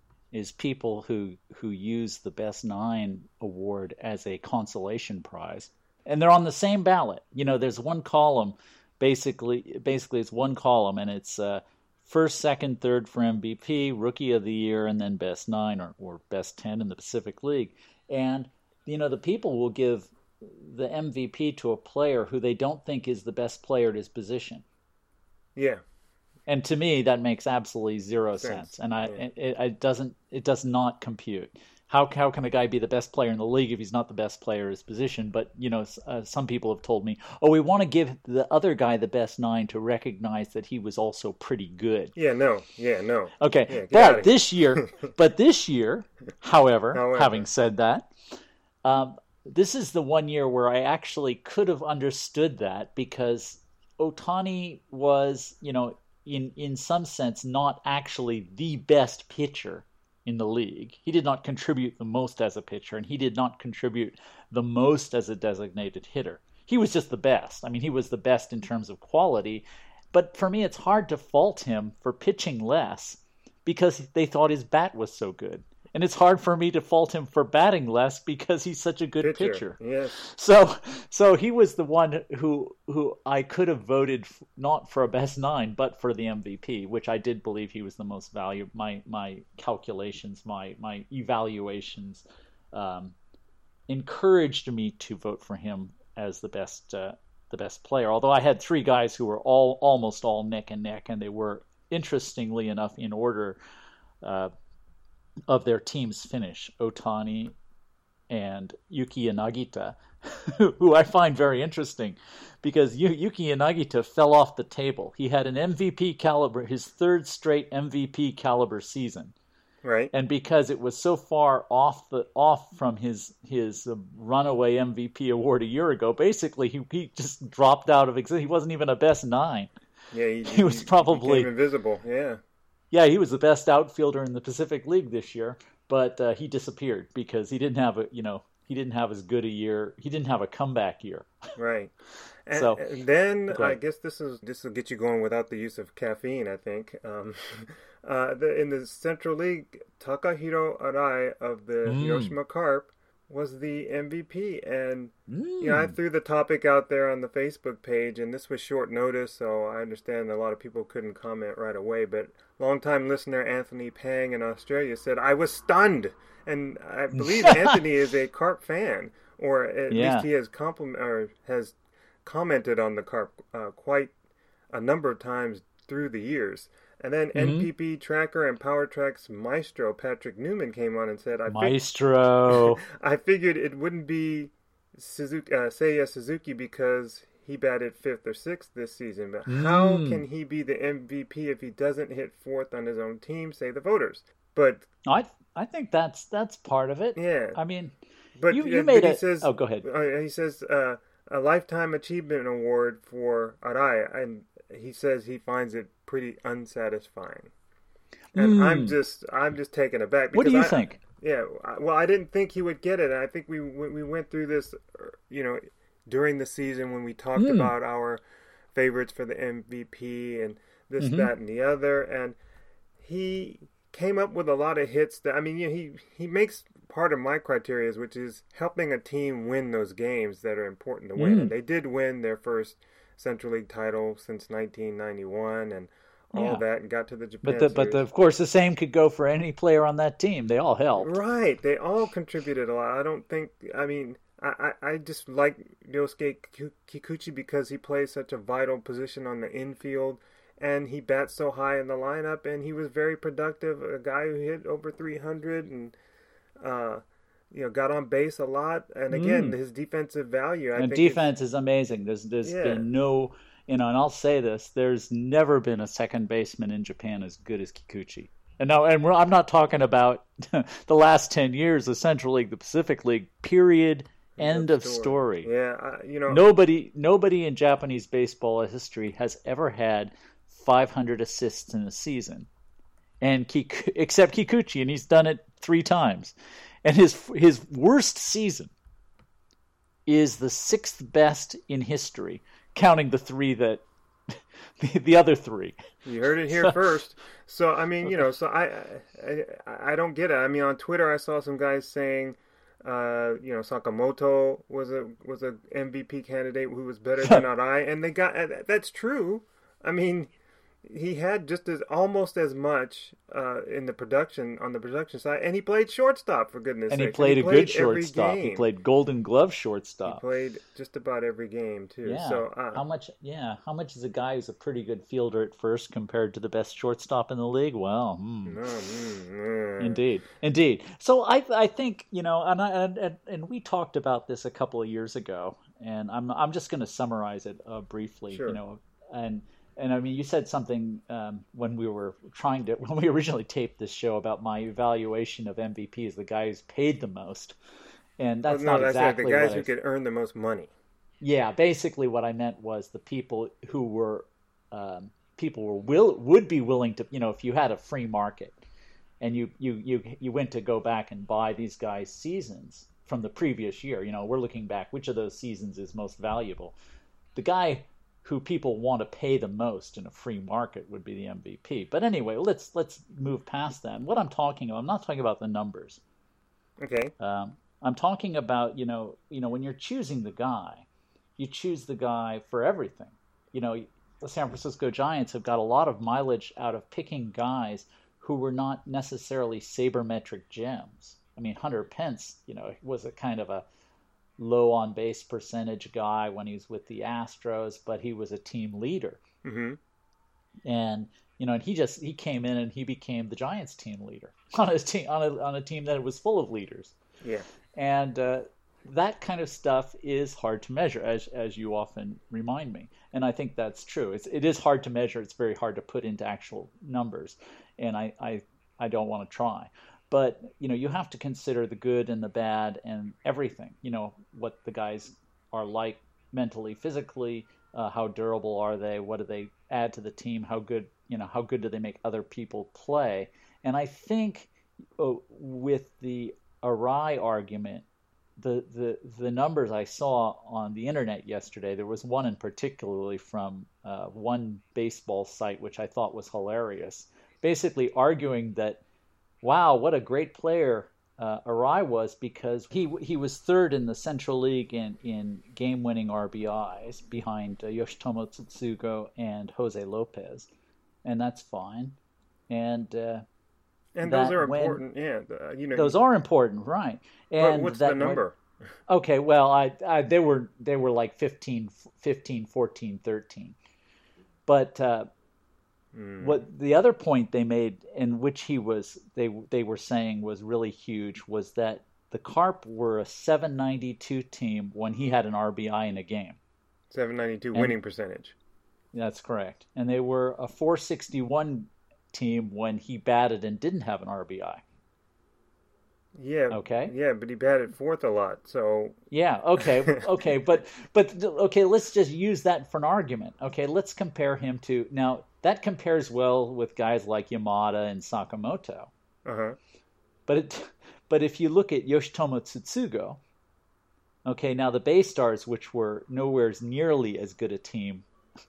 is people who who use the Best Nine award as a consolation prize, and they're on the same ballot. You know, there's one column, basically, basically it's one column, and it's uh, first, second, third for M V P, Rookie of the Year, and then Best Nine or, or Best Ten in the Pacific League. And you know, the people will give the M V P to a player who they don't think is the best player at his position. Yeah. And to me, that makes absolutely zero sense, sense. and I yeah. it, it doesn't it does not compute. How how can a guy be the best player in the league if he's not the best player at his position? But you know, uh, some people have told me, oh, we want to give the other guy the best nine to recognize that he was also pretty good. Yeah, no, yeah, no. Okay, yeah, but this year, but this year, however, however. having said that, um, this is the one year where I actually could have understood that, because Ohtani was, you know, in in some sense, not actually the best pitcher in the league. He did not contribute the most as a pitcher, and he did not contribute the most as a designated hitter. He was just the best. I mean, he was the best in terms of quality. But for me, it's hard to fault him for pitching less because they thought his bat was so good. And it's hard for me to fault him for batting less because he's such a good pitcher. pitcher. Yes. So, so he was the one who who I could have voted f- not for a best nine, but for the M V P, which I did believe he was the most valuable. My my calculations, my my evaluations, um, encouraged me to vote for him as the best uh, the best player. Although I had three guys who were all almost all neck and neck, and they were interestingly enough in order. Uh, of their team's finish, Otani and Yuki Nagita, who I find very interesting because Yuki Nagita fell off the table. He had an M V P caliber, his third straight M V P caliber season. Right. And because it was so far off the off from his his uh, runaway M V P award a year ago, basically he, he just dropped out of existence. He wasn't even a best nine. Yeah, he, he was he probably became invisible. Yeah. Yeah, he was the best outfielder in the Pacific League this year, but uh, he disappeared because he didn't have a, you know, he didn't have as good a year. He didn't have a comeback year. Right. And, so and then I guess this is this will get you going without the use of caffeine. I think um, uh, the, in the Central League, Takahiro Arai of the Mm. Hiroshima Carp was the M V P, and Mm. you know I threw the topic out there on the Facebook page, and this was short notice, so I understand a lot of people couldn't comment right away. But longtime listener Anthony Pang in Australia said I was stunned, and I believe Anthony is a Carp fan, or at Yeah. least he has compliment or has commented on the Carp uh, quite a number of times through the years. And then Mhm. N P P Tracker and PowerTrack's maestro Patrick Newman came on and said, "I fig- Maestro. I figured it wouldn't be Suzuki, uh, Seiya Suzuki because he batted fifth or sixth this season. But how Mm. can he be the M V P if he doesn't hit fourth on his own team? Say the voters. But I I think that's that's part of it. yeah, I mean, but you, you uh, made but he it. says, Oh, go ahead. uh, he says uh, a lifetime achievement award for Arai, and he says he finds it pretty unsatisfying. And Mm. I'm just I'm just taken aback. What do because you I, think? Yeah, well, I didn't think he would get it. I think we we went through this, you know, during the season when we talked Mm. about our favorites for the M V P and this, Mhm. that, and the other, and he came up with a lot of hits. That I mean, you know, he he makes part of my criteria, which is helping a team win those games that are important to win. Mm. And they did win their first Central League title since nineteen ninety-one, and all Yeah. that, and got to the Japan But the, but the, Series. of course, the same could go for any player on that team. They all helped. Right, they all contributed a lot. I don't think. I mean, I, I, I just like Ryosuke Kikuchi because he plays such a vital position on the infield, and he bats so high in the lineup, and he was very productive. A guy who hit over three hundred and uh, you know, got on base a lot. And again, Mm. his defensive value. I And think defense is amazing. There's there's Yeah. been no, you know, and I'll say this: there's never been a second baseman in Japan as good as Kikuchi. And now, and we're, I'm not talking about the last ten years, the Central League, the Pacific League. Period. End of story. Yeah, I, you know, Nobody, nobody in Japanese baseball history has ever had five hundred assists in a season, and Kiku, except Kikuchi, and he's done it three times. And his his worst season is the sixth best in history, counting the three that the, the other three. You heard it here So- first. So I mean, you know, so I, I I don't get it. I mean, on Twitter, I saw some guys saying, uh, you know, Sakamoto was a was a M V P candidate who was better than Arai, and they got that's true. I mean, he had just as almost as much uh, in the production on the production side, and he played shortstop for goodness' And he sakes. played a good every shortstop. He game. played Golden Glove He shortstop. played just about every game too. Yeah. So uh, how much? Yeah. How much is a guy who's a pretty good fielder at first compared to the best shortstop in the league? Well, hmm. no, mm, mm. Indeed, indeed. So I, I think you know, and I, and and we talked about this a couple of years ago, and I'm I'm just going to summarize it uh, briefly. Sure. You know, and and I mean, you said something um, when we were trying to when we originally taped this show about my evaluation of M V P as the guy who's paid the most, and that's Well, no, not that's exactly right. The guys what who I, could earn the most money. yeah, basically what I meant was the people who were um, people were will would be willing to, you know, if you had a free market and you you you you went to go back and buy these guys' seasons from the previous year. You know, we're looking back, which of those seasons is most valuable? The guy who people want to pay the most in a free market would be the M V P. But anyway, let's let's move past that. And what I'm talking about, I'm not talking about the numbers. Okay. Um, I'm talking about, you know, you know, when you're choosing the guy, you choose the guy for everything. You know, the San Francisco Giants have got a lot of mileage out of picking guys who were not necessarily sabermetric gems. I mean, Hunter Pence, you know, was a kind of a low on base percentage guy when he was with the Astros, but he was a team leader. Mm-hmm. And, you know, and he just, he came in and he became the Giants team leader on a team, on a, on a team that was full of leaders. Yeah. And, uh, that kind of stuff is hard to measure, as as you often remind me, and I think that's true. It's it is hard to measure. It's very hard to put into actual numbers, and I I, I don't want to try. But you know, you have to consider the good and the bad and everything. You know, what the guys are like mentally, physically. Uh, how durable are they? What do they add to the team? How good you know? How good do they make other people play? And I think oh, with the Arai argument. The, the the numbers I saw on the internet yesterday, there was one in particularly from uh, one baseball site, which I thought was hilarious, basically arguing that, wow, what a great player uh, Arai was, because he he was third in the Central League in, in game-winning R B Is behind uh, Yoshitomo Tsutsugo and Jose Lopez, and that's fine. And uh, And those are when, important, yeah. Uh, you know, those are important, right? And but what's the number? When, okay, well, I, I they were they were like fifteen, fifteen, fourteen, thirteen. But uh, mm. what the other point they made, in which he was they they were saying was really huge, was that the Carp were a seven ninety-two team when he had an R B I in a game. seven ninety-two and, winning percentage. That's correct. And they were a four sixty-one team when he batted and didn't have an R B I. Yeah. Okay. Yeah, but he batted fourth a lot, so. Yeah. Okay. Okay. But but okay. Let's just use that for an argument. Okay. Let's compare him to now. That compares well with guys like Yamada and Sakamoto. Uh huh. But it, but if you look at Yoshitomo Tsutsugo, okay, now the Bay Stars, which were nowhere nearly as good a team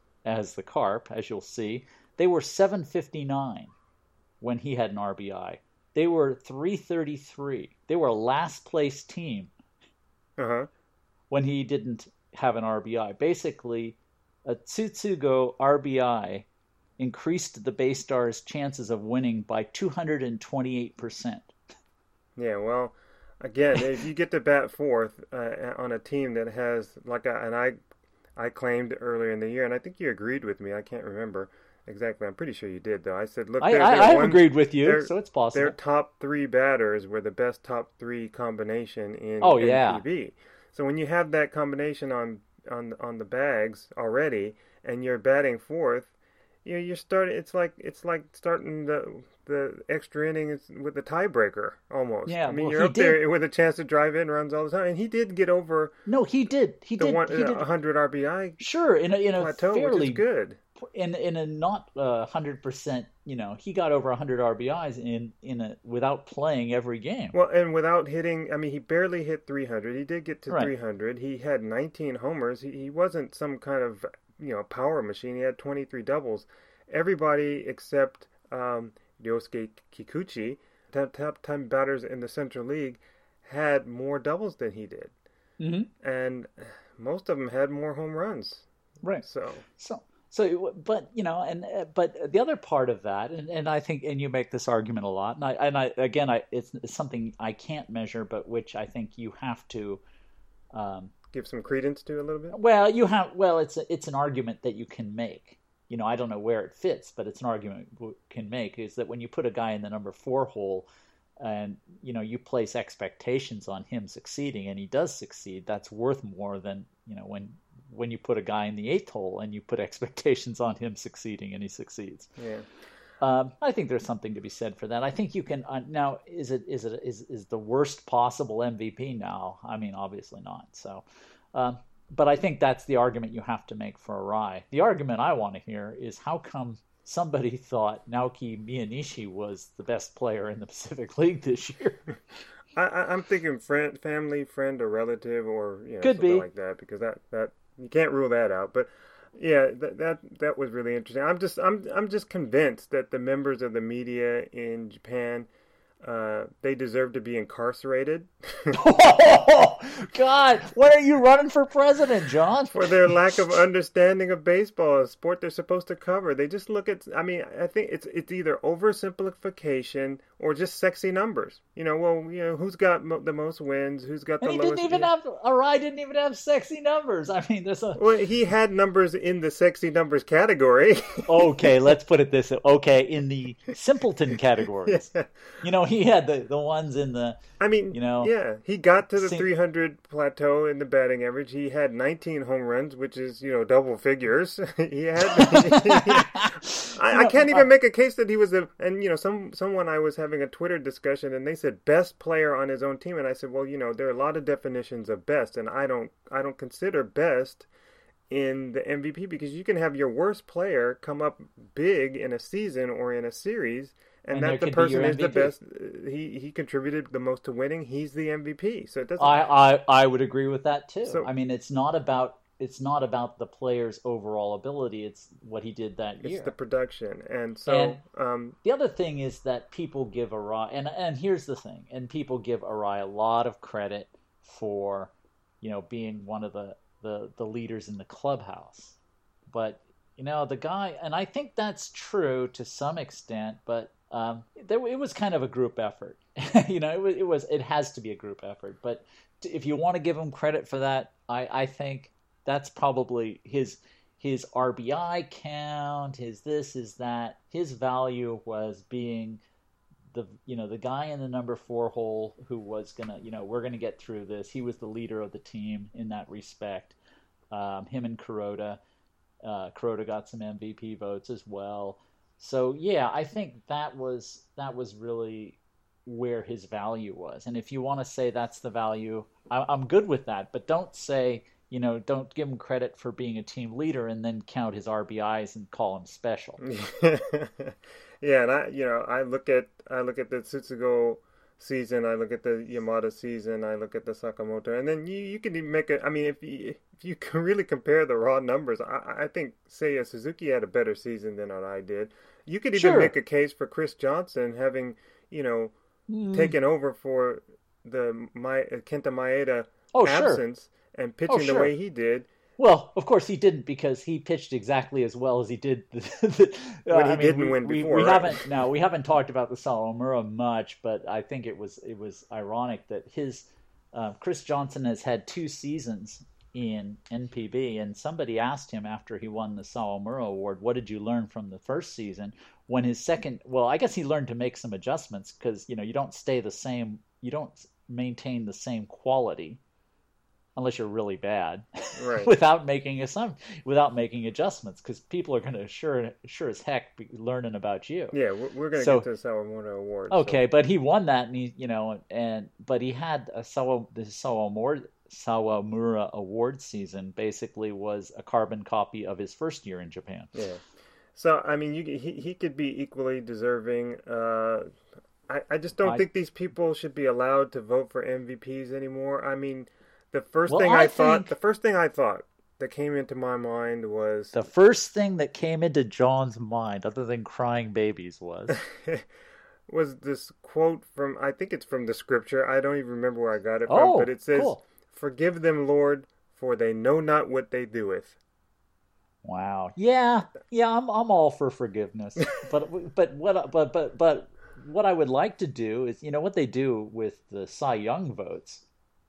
as the Carp, as you'll see, they were seven fifty-nine when he had an R B I. They were three thirty-three. They were a last place team uh-huh. when he didn't have an R B I. Basically, a Tsutsugo R B I increased the Bay Stars' chances of winning by two hundred twenty-eight percent. Yeah, well, again, if you get to bat fourth uh, on a team that has, like, a, and I, I claimed earlier in the year, and I think you agreed with me, I can't remember exactly. I'm pretty sure you did, though. I said, look, I, they're, I, they're I've one, agreed with you, so it's possible. Their top three batters were the best top three combination in oh, N P B. Yeah. So when you have that combination on on on the bags already, and you're batting fourth, you know, you're starting. It's like it's like starting the the extra innings with the tiebreaker almost. Yeah, I mean, well, you're he up did. there with a chance to drive in runs all the time, and he did get over. No, he did. He the did. one, he did. one hundred R B I. Sure, in a in a plateau, fairly which is good. In in a not uh, hundred percent, you know, he got over a hundred R B Is in in a without playing every game. Well, and without hitting, I mean, he barely hit three hundred. He did get to right. three hundred. He had nineteen homers. He he wasn't some kind of you know power machine. He had twenty-three doubles. Everybody except um, Ryosuke Kikuchi, top top time batters in the Central League, had more doubles than he did, mm-hmm. and most of them had more home runs. Right. So. So. So, but you know, and but the other part of that, and, and I think, and you make this argument a lot, and I, and I again, I it's, it's something I can't measure, but which I think you have to um, give some credence to a little bit. Well, you have, well, it's a, it's an argument that you can make. You know, I don't know where it fits, but it's an argument you can make. Is that when you put a guy in the number four hole, and you know you place expectations on him succeeding, and he does succeed, that's worth more than you know when. when you put a guy in the eighth hole and you put expectations on him succeeding and he succeeds. Yeah. Um, I think there's something to be said for that. I think you can uh, now. Is it is it is is the worst possible M V P now? I mean, obviously not. So, um, but I think that's the argument you have to make for Arai. The argument I want to hear is how come somebody thought Naoki Miyanishi was the best player in the Pacific League this year. I, I, I'm thinking friend, family, friend, or relative, or you know, Could something be. like that, because that, that you can't rule that out. But yeah, that, that that was really interesting. I'm just I'm I'm just convinced that the members of the media in Japan, uh, they deserve to be incarcerated. Oh, God, why are you running for president, John? For their lack of understanding of baseball, a sport they're supposed to cover. They just look at, I mean, I think it's it's either oversimplification or just sexy numbers. You know, well, you know, who's got mo- the most wins, who's got the And he lowest... didn't even have, Arai didn't even have sexy numbers. I mean, there's a... Well, he had numbers in the sexy numbers category. Okay, let's put it this way. Okay, in the simpleton categories. Yeah. You know, he had the, the ones in the... I mean, you know, yeah, he got to the sim- three hundred plateau in the batting average. He had nineteen home runs, which is, you know, double figures. he had. I, I can't even make a case that he was a. And you know, some someone I was having a Twitter discussion, and they said best player on his own team, and I said, well, you know, there are a lot of definitions of best, and I don't, I don't consider best in the M V P, because you can have your worst player come up big in a season or in a series. And, and that the person is the best. He he contributed the most to winning. He's the M V P. So it doesn't. I, I, I would agree with that too. So, I mean, it's not about it's not about the player's overall ability. It's what he did that year. It's the production. And so and um, the other thing is that people give Arai, and and here's the thing, and people give Arai a lot of credit for, you know, being one of the the, the leaders in the clubhouse, but you know the guy, and I think that's true to some extent, but. Um, there, it was kind of a group effort, you know. It was, it was, it has to be a group effort. But if you want to give him credit for that, I, I think that's probably his his R B I count, his this, his that. His value was being the you know the guy in the number four hole who was gonna you know we're gonna get through this. He was the leader of the team in that respect. Um, him and Kuroda, uh, Kuroda got some M V P votes as well. So yeah, I think that was that was really where his value was. And if you want to say that's the value, I, I'm good with that. But don't say, you know, don't give him credit for being a team leader and then count his R B Is and call him special. Yeah, and I, you know, I look at I look at the Tsutsugo season, I look at the Yamada season, I look at the Sakamoto, and then you you can even make it. I mean, if you if you can really compare the raw numbers, I, I think Seiya Suzuki had a better season than I did. You could even sure. make a case for Chris Johnson having, you know, mm. taken over for the my, Kenta Maeda oh, absence sure. and pitching oh, sure. the way he did. Well, of course he didn't, because he pitched exactly as well as he did. The, the, when he I mean, didn't we, win we, before. We right? haven't now we haven't talked about the Sawamura much, but I think it was it was ironic that his uh, Chris Johnson has had two seasons in N P B, and somebody asked him after he won the Sawamura Award, what did you learn from the first season? When his second, well, I guess he learned to make some adjustments, because you know you don't stay the same, you don't maintain the same quality unless you're really bad, right. without making some without making adjustments, because people are going to sure sure as heck be learning about you. Yeah, we're, we're going to so, get to the Sawamura Award. Okay, so. but he won that, and he, you know, and but he had a Sawa the Sawamura Sawamura Award season basically was a carbon copy of his first year in Japan. Yeah. So I mean, you, he he could be equally deserving. Uh, I I just don't I, think these people should be allowed to vote for M V Ps anymore. I mean, the first well, thing I, I thought, think, the first thing I thought that came into my mind was the first thing that came into John's mind, other than crying babies, was was this quote from, I think it's from the scripture. I don't even remember where I got it from, oh, but it says, cool. "Forgive them, Lord, for they know not what they doeth." Wow. Yeah, yeah, I'm I'm all for forgiveness, but but what but but but what I would like to do is, you know, what they do with the Cy Young votes,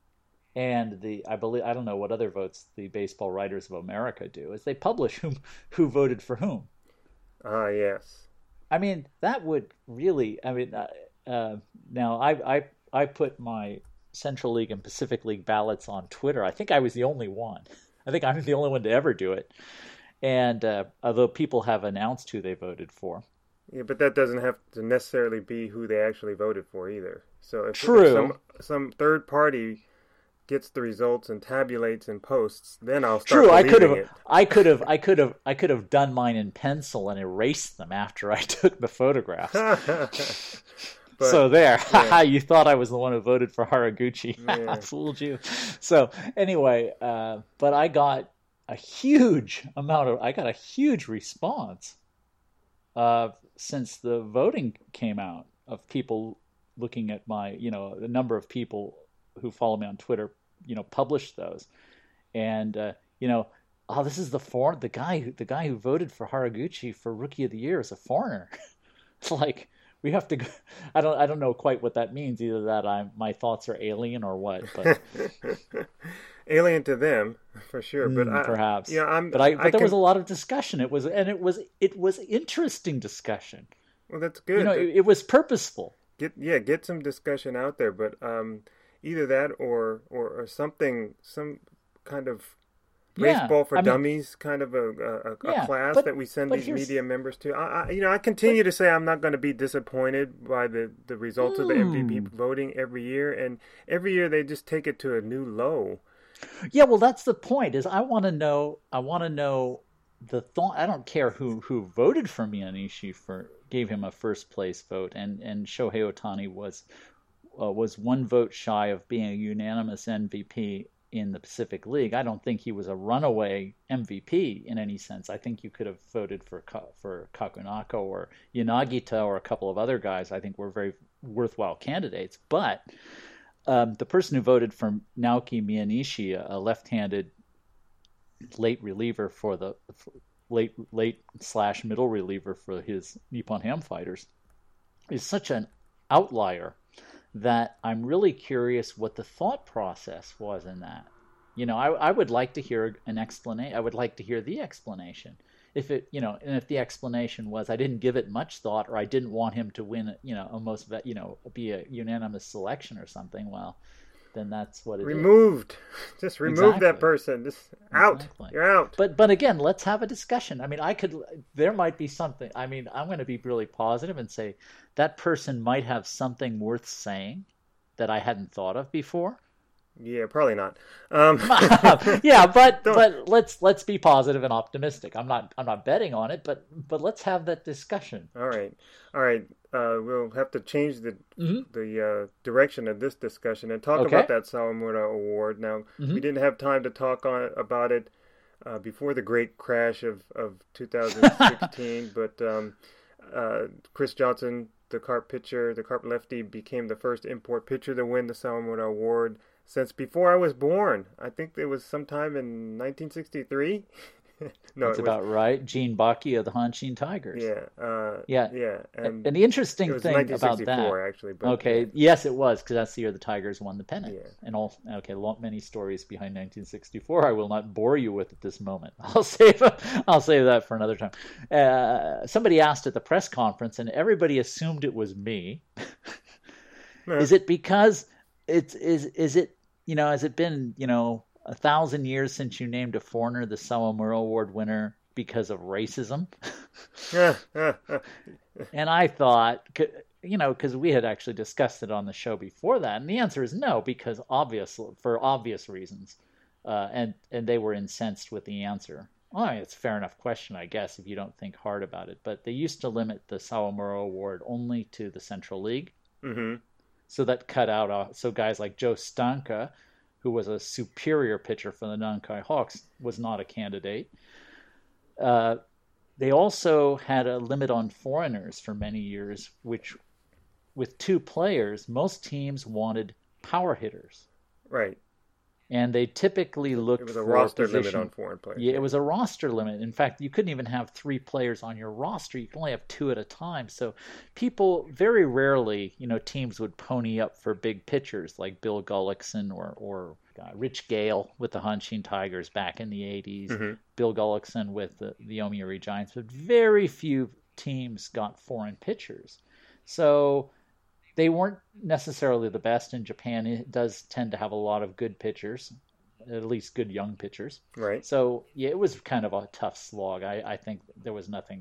and the I believe I don't know what other votes the Baseball Writers of America do, is they publish whom who voted for whom. Ah, uh, yes. I mean, that would really. I mean, uh, uh, now I I I put my Central League and Pacific League ballots on Twitter. I think I was the only one. I think I'm the only one to ever do it. And uh, although people have announced who they voted for. Yeah, but that doesn't have to necessarily be who they actually voted for either. So if, True. if some some third party gets the results and tabulates and posts, then I'll start True, I could believing have, it. I could have, I could have, I could have done mine in pencil and erased them after I took the photographs. But, so there, yeah. You thought I was the one who voted for Haraguchi. Yeah. I fooled you. So anyway, uh, but I got a huge amount of, I got a huge response uh, since the voting came out of people looking at my, you know, the number of people who follow me on Twitter, you know, published those, and uh, you know, oh, this is the for the guy who the guy who voted for Haraguchi for Rookie of the Year is a foreigner. It's like we have to go. I don't I don't know quite what that means. Either that I'm my thoughts are alien or what, but alien to them for sure. But mm, I, perhaps, yeah, I'm. But I but I there can... was a lot of discussion. It was and it was it was interesting discussion. Well, that's good. You know, it, it was purposeful. Get yeah, get some discussion out there, but um, either that or, or or something, some kind of baseball yeah, for I mean, dummies kind of a, a, a yeah, class but, that we send these here's... media members to. I, I you know I continue but, to say I'm not going to be disappointed by the, the results mm. of the M V P voting every year, and every year they just take it to a new low. Yeah, well, that's the point. Is I want to know. I want to know the thought. I don't care who who voted for Miyanishi for gave him a first place vote, and and Shohei Ohtani was uh, was one vote shy of being a unanimous M V P in the Pacific League. I don't think he was a runaway M V P in any sense. I think you could have voted for for Kakunaka or Yanagita or a couple of other guys. I think were very worthwhile candidates. But um, the person who voted for Naoki Miyanishi, a left-handed late reliever for the for late late slash middle reliever for his Nippon Ham Fighters, is such an outlier that I'm really curious what the thought process was in that. You know, I, I would like to hear an explanation. I would like to hear the explanation. If it, you know, and if the explanation was I didn't give it much thought, or I didn't want him to win, you know, a most, you know, be a unanimous selection or something, well, then that's what it removed. is. Just remove exactly. that person. Just out. Exactly. You're out. But but again, let's have a discussion. I mean, I could. There might be something. I mean, I'm going to be really positive and say that person might have something worth saying that I hadn't thought of before. Yeah, probably not. Um, yeah, but don't. but let's let's be positive and optimistic. I'm not I'm not betting on it, but but let's have that discussion. All right, all right. Uh, we'll have to change the mm-hmm. the uh, direction of this discussion and talk okay. about that Sawamura Award. Now, mm-hmm. we didn't have time to talk on about it uh, before the great crash of of two thousand sixteen, but um, uh, Chris Johnson, the Carp pitcher, the Carp lefty, became the first import pitcher to win the Sawamura Award since before I was born. I think it was sometime in nineteen sixty-three. No, that's about right. Gene Baki of the Hanshin Tigers. Yeah, uh, yeah, yeah. And, and the interesting it was thing about that, actually. But, okay, yeah. Yes, it was because that's the year the Tigers won the pennant. Yeah. And all okay, long, many stories behind nineteen sixty-four. I will not bore you with at this moment. I'll save I'll save that for another time. Uh, somebody asked at the press conference, and everybody assumed it was me. Yeah. Is it because it's is is it you know has it been you know. a thousand years since you named a foreigner the Sawamura Award winner because of racism? And I thought, you know, because we had actually discussed it on the show before that, and the answer is no, because obvious for obvious reasons, uh, and and they were incensed with the answer. Well, I mean, it's a fair enough question, I guess, if you don't think hard about it. But they used to limit the Sawamura Award only to the Central League, mm-hmm. so that cut out uh, so guys like Joe Stanka, who was a superior pitcher for the Nankai Hawks, was not a candidate. Uh, they also had a limit on foreigners for many years, which, with two players, most teams wanted power hitters. Right. And they typically looked for... It was a roster position. limit on foreign players. Yeah, it was a roster limit. In fact, you couldn't even have three players on your roster. You could only have two at a time. So people, very rarely, you know, teams would pony up for big pitchers like Bill Gullickson or, or uh, Rich Gale with the Hanshin Tigers back in the eighties. Mm-hmm. Bill Gullickson with the, the Yomiuri Giants. But very few teams got foreign pitchers. So... they weren't necessarily the best in Japan. It does tend to have a lot of good pitchers, at least good young pitchers. Right. So, yeah, it was kind of a tough slog. I, I think there was nothing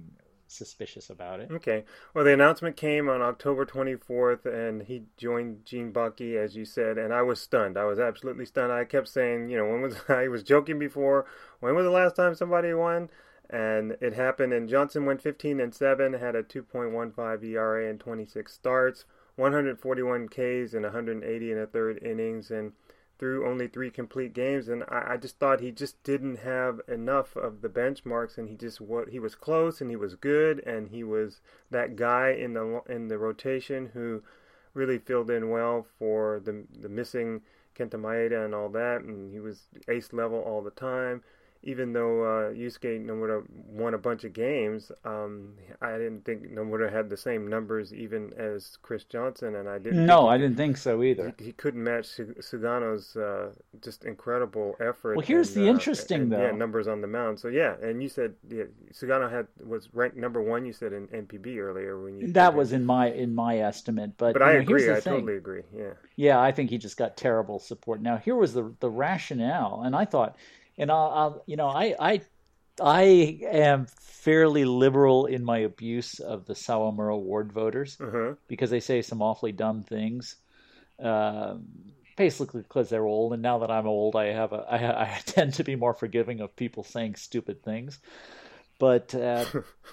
suspicious about it. Okay. Well, the announcement came on October twenty-fourth, and he joined Gene Bucky, as you said, and I was stunned. I was absolutely stunned. I kept saying, you know, when was I was joking before? When was the last time somebody won? And it happened, and Johnson went fifteen and seven, had a two point one five E R A in twenty-six starts, one hundred forty-one Ks and one hundred eighty in a third innings, and threw only three complete games. And I, I just thought he just didn't have enough of the benchmarks, and he just what he was close, and he was good, and he was that guy in the in the rotation who really filled in well for the the missing Kenta Maeda and all that, and he was ace level all the time. Even though uh, Yusuke Nomura won a bunch of games, um, I didn't think Nomura had the same numbers even as Chris Johnson, and I didn't. No, think he, I didn't think so either. He, he couldn't match Sugano's uh, just incredible effort. Well, here's and, the uh, interesting and, though. Yeah, numbers on the mound. So yeah, and you said yeah, Sugano had was ranked number one. You said in N P B earlier when you. That was in my in my estimate, but but you I know, agree. here's the I thing. totally agree. Yeah. Yeah, I think he just got terrible support. Now here was the the rationale, and I thought. And I'll, I'll, you know, I, I, I am fairly liberal in my abuse of the Sawamura Award voters uh-huh. because they say some awfully dumb things, uh, basically because they're old. And now that I'm old, I have a, I, I tend to be more forgiving of people saying stupid things. But uh,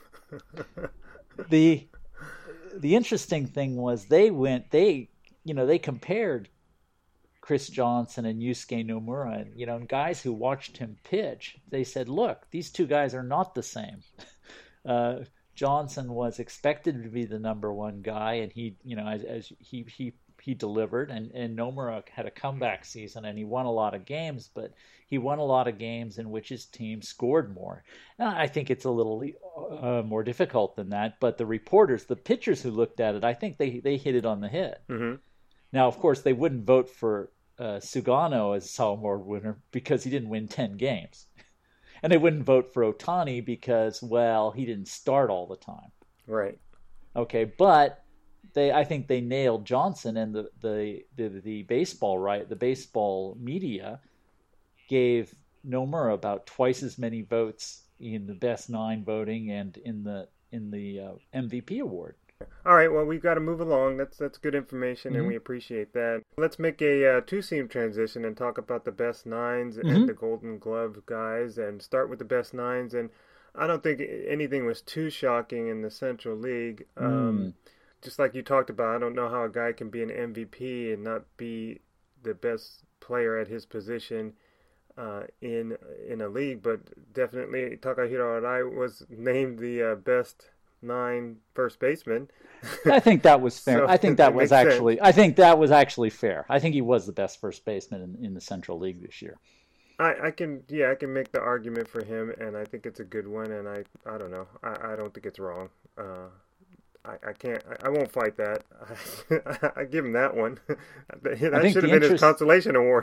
the the interesting thing was they went, they, you know, they compared Chris Johnson and Yusuke Nomura, and you know, and guys who watched him pitch, they said, "Look, these two guys are not the same." Uh, Johnson was expected to be the number one guy, and he, you know, as, as he he he delivered, and and Nomura had a comeback season, and he won a lot of games, but he won a lot of games in which his team scored more. Now, I think it's a little uh, more difficult than that, but the reporters, the pitchers who looked at it, I think they they hit it on the head. Mm-hmm. Now, of course, they wouldn't vote for Uh, Sugano as Sawamura Award winner because he didn't win ten games. And they wouldn't vote for Ohtani because, well, he didn't start all the time. Right. Okay, but they, I think they nailed Johnson, and the, the, the, the baseball, right, the baseball media gave Nomura about twice as many votes in the best nine voting and in the in the uh, M V P award. All right, well, we've got to move along. That's that's good information, Mm-hmm. and we appreciate that. Let's make a uh, two-seam transition and talk about the best nines Mm-hmm. and the Golden Glove guys, and start with the best nines. And I don't think anything was too shocking in the Central League. Um, Mm. Just like you talked about, I don't know how a guy can be an M V P and not be the best player at his position uh, in in a league, but definitely Takahiro Arai was named the uh, best nine first baseman. I think that was fair. So, I think that, that was makes actually. sense. I think that was actually fair. I think he was the best first baseman in, in the Central League this year. I, I can yeah I can make the argument for him, and I think it's a good one, and I I don't know I, I don't think it's wrong. Uh, I, I can't I, I won't fight that. I, I give him that one. That should have been interest... his consolation award.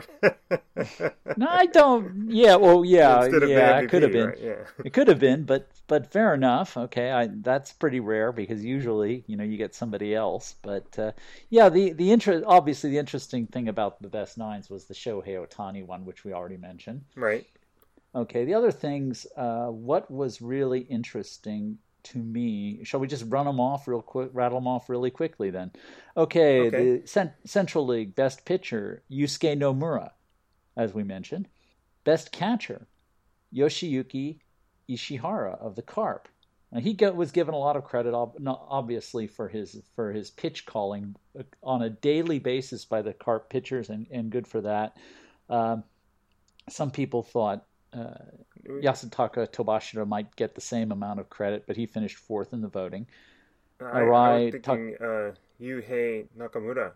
No, I don't. Yeah, well, yeah, Instead of yeah, the M V P, it could have been. right, yeah. It could have been, but but fair enough. Okay, I, that's pretty rare because usually, you know, you get somebody else. But uh, yeah, the the interest obviously the interesting thing about the best nines was the Shohei Ohtani one, which we already mentioned. Right. Okay, the other things. Uh, what was really interesting to me? Shall we just run them off real quick? Rattle them off really quickly then. Okay, Okay. the Cent- Central League best pitcher Yusuke Nomura, as we mentioned. Best catcher Yoshiyuki Ishihara of the Carp. Now, he got, was given a lot of credit, ob- not obviously for his for his pitch calling on a daily basis by the Carp pitchers, and, and good for that. Um, some people thought uh, Yasutaka Tobashira might get the same amount of credit, but he finished fourth in the voting. I, I Arai was thinking uh, Yuhei Nakamura.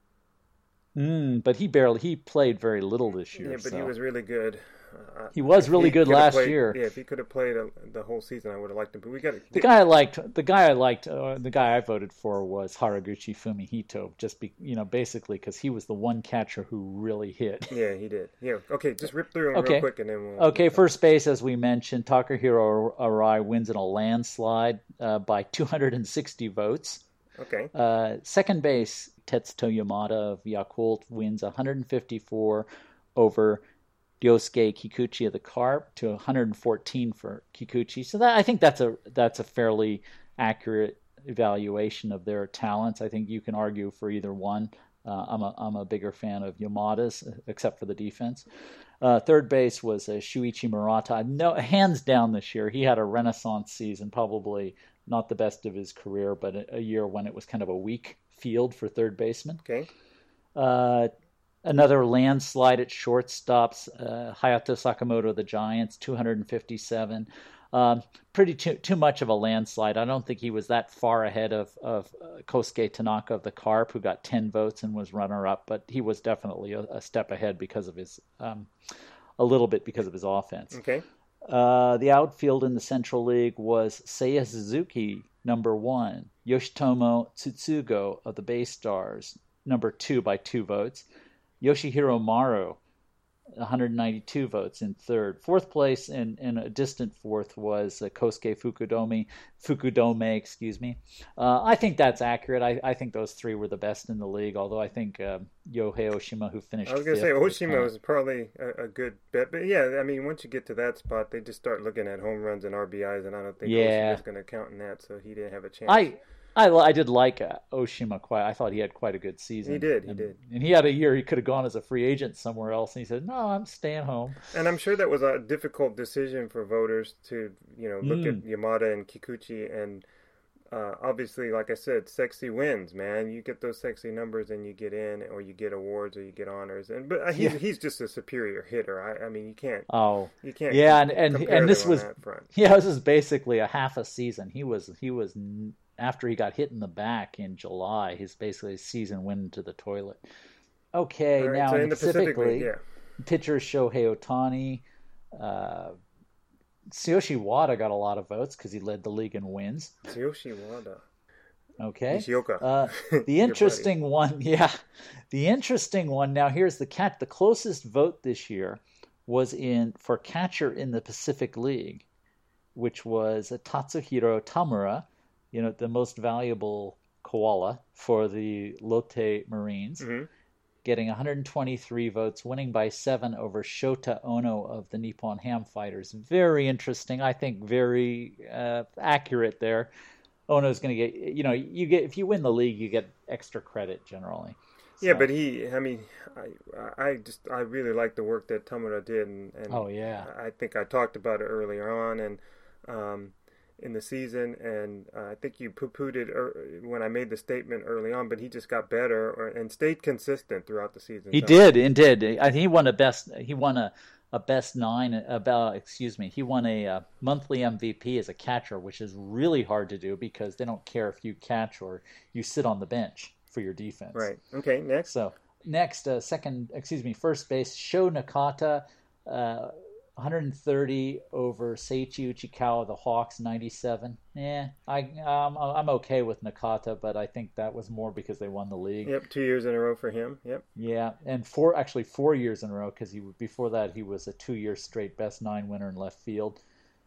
Mm, but he barely he played very little this year. Yeah, but so. he was really good. Uh, He was really he good could have last played- year. Yeah, if he could have played uh, the whole season, I would have liked him. But we got The guy I liked, the guy I liked, uh, the guy I voted for was Haraguchi Fumihito, just be, you know, basically because he was the one catcher who really hit. Yeah, he did. Yeah. Okay, just rip through them Okay. real quick, and then we'll. Okay, first base, as we mentioned, Takahiro Arai wins in a landslide uh, by two hundred sixty votes. Okay. Uh, second base, Tetsuto Yamada of Yakult wins one hundred fifty-four over Ryosuke Kikuchi of the Carp to one hundred fourteen for Kikuchi. So that I think that's a that's a fairly accurate evaluation of their talents. I think you can argue for either one. Uh, I'm a I'm a bigger fan of Yamada's, except for the defense. Uh, third base was uh, Shuichi Murata. No, hands down this year, he had a renaissance season. Probably not the best of his career, but a, a year when it was kind of a weak field for third baseman. Okay. Uh, Another landslide at shortstops, uh, Hayato Sakamoto of the Giants, two hundred fifty-seven. Um, pretty too, too much of a landslide. I don't think he was that far ahead of, of uh, Kosuke Tanaka of the Carp, who got ten votes and was runner-up, but he was definitely a, a step ahead because of his, um, a little bit because of his offense. Okay. Uh, the outfield in the Central League was Seiya Suzuki, number one, Yoshitomo Tsutsugo of the Bay Stars, number two by two votes. Yoshihiro Maru, one hundred ninety-two votes in third. Fourth place in, in a distant fourth was uh, Kosuke Fukudome, Fukudome, excuse me. Uh, I think that's accurate. I, I think those three were the best in the league, although I think uh, Yohei Oshima, who finished I was going to fifth, say, was Oshima kind of- was probably a, a good bet. But yeah, I mean, once you get to that spot, they just start looking at home runs and R B Is, and I don't think Yeah. Oshima's going to count in that, so he didn't have a chance. I I, I did like uh, Oshima quite. I thought he had quite a good season. He did, he and, did. And he had a year he could have gone as a free agent somewhere else, and he said, "No, I'm staying home." And I'm sure that was a difficult decision for voters to, you know, look Mm. at Yamada and Kikuchi. And uh, obviously, like I said, sexy wins, man. You get those sexy numbers and you get in, or you get awards, or you get honors. And But he's, Yeah. he's just a superior hitter. I, I mean, you can't, Oh, you can't yeah, and and, compare and this them on was that front. yeah, this is basically a half a season. He was he was after he got hit in the back in July. His basically his season went into the toilet. Okay, All right, now so in, in the the Pacific Pacific League, League, yeah. pitcher Shohei Ohtani, uh, Tsuyoshi Wada got a lot of votes because he led the league in wins. Tsuyoshi Wada. Okay. Nishioka. Uh, Your the interesting one, yeah, the interesting one. Now here's the cat. The closest vote this year was in for catcher in the Pacific League, which was Tatsuhiro Tamura, you know, the most valuable koala for the Lotte Marines, Mhm. getting one hundred twenty-three votes, winning by seven over Shota Ono of the Nippon Ham Fighters. Very interesting. I think very uh, accurate there. Ono's going to get, you know, you get if you win the league, you get extra credit generally. Yeah, So- but he, I mean, I, I just, I really like the work that Tamura did, and, and Oh, yeah. I think I talked about it earlier on, and um, in the season, and uh, I think you poo-pooed it er, when I made the statement early on, but he just got better or, and stayed consistent throughout the season. He So- did, and did. I- He won a best. He won a, a best nine. About excuse me. He won a, uh monthly M V P as a catcher, which is really hard to do because they don't care if you catch or you sit on the bench for your defense. Right. Okay. Next. So next, uh, second, excuse me, first base Sho Nakata, uh, one hundred thirty over Seiichi Uchikawa of the Hawks, ninety-seven. Yeah, I um, I'm okay with Nakata, but I think that was more because they won the league. Yep. Two years in a row for him. Yep. Yeah, and four actually four years in a row because he before that he was a two-year straight best nine winner in left field.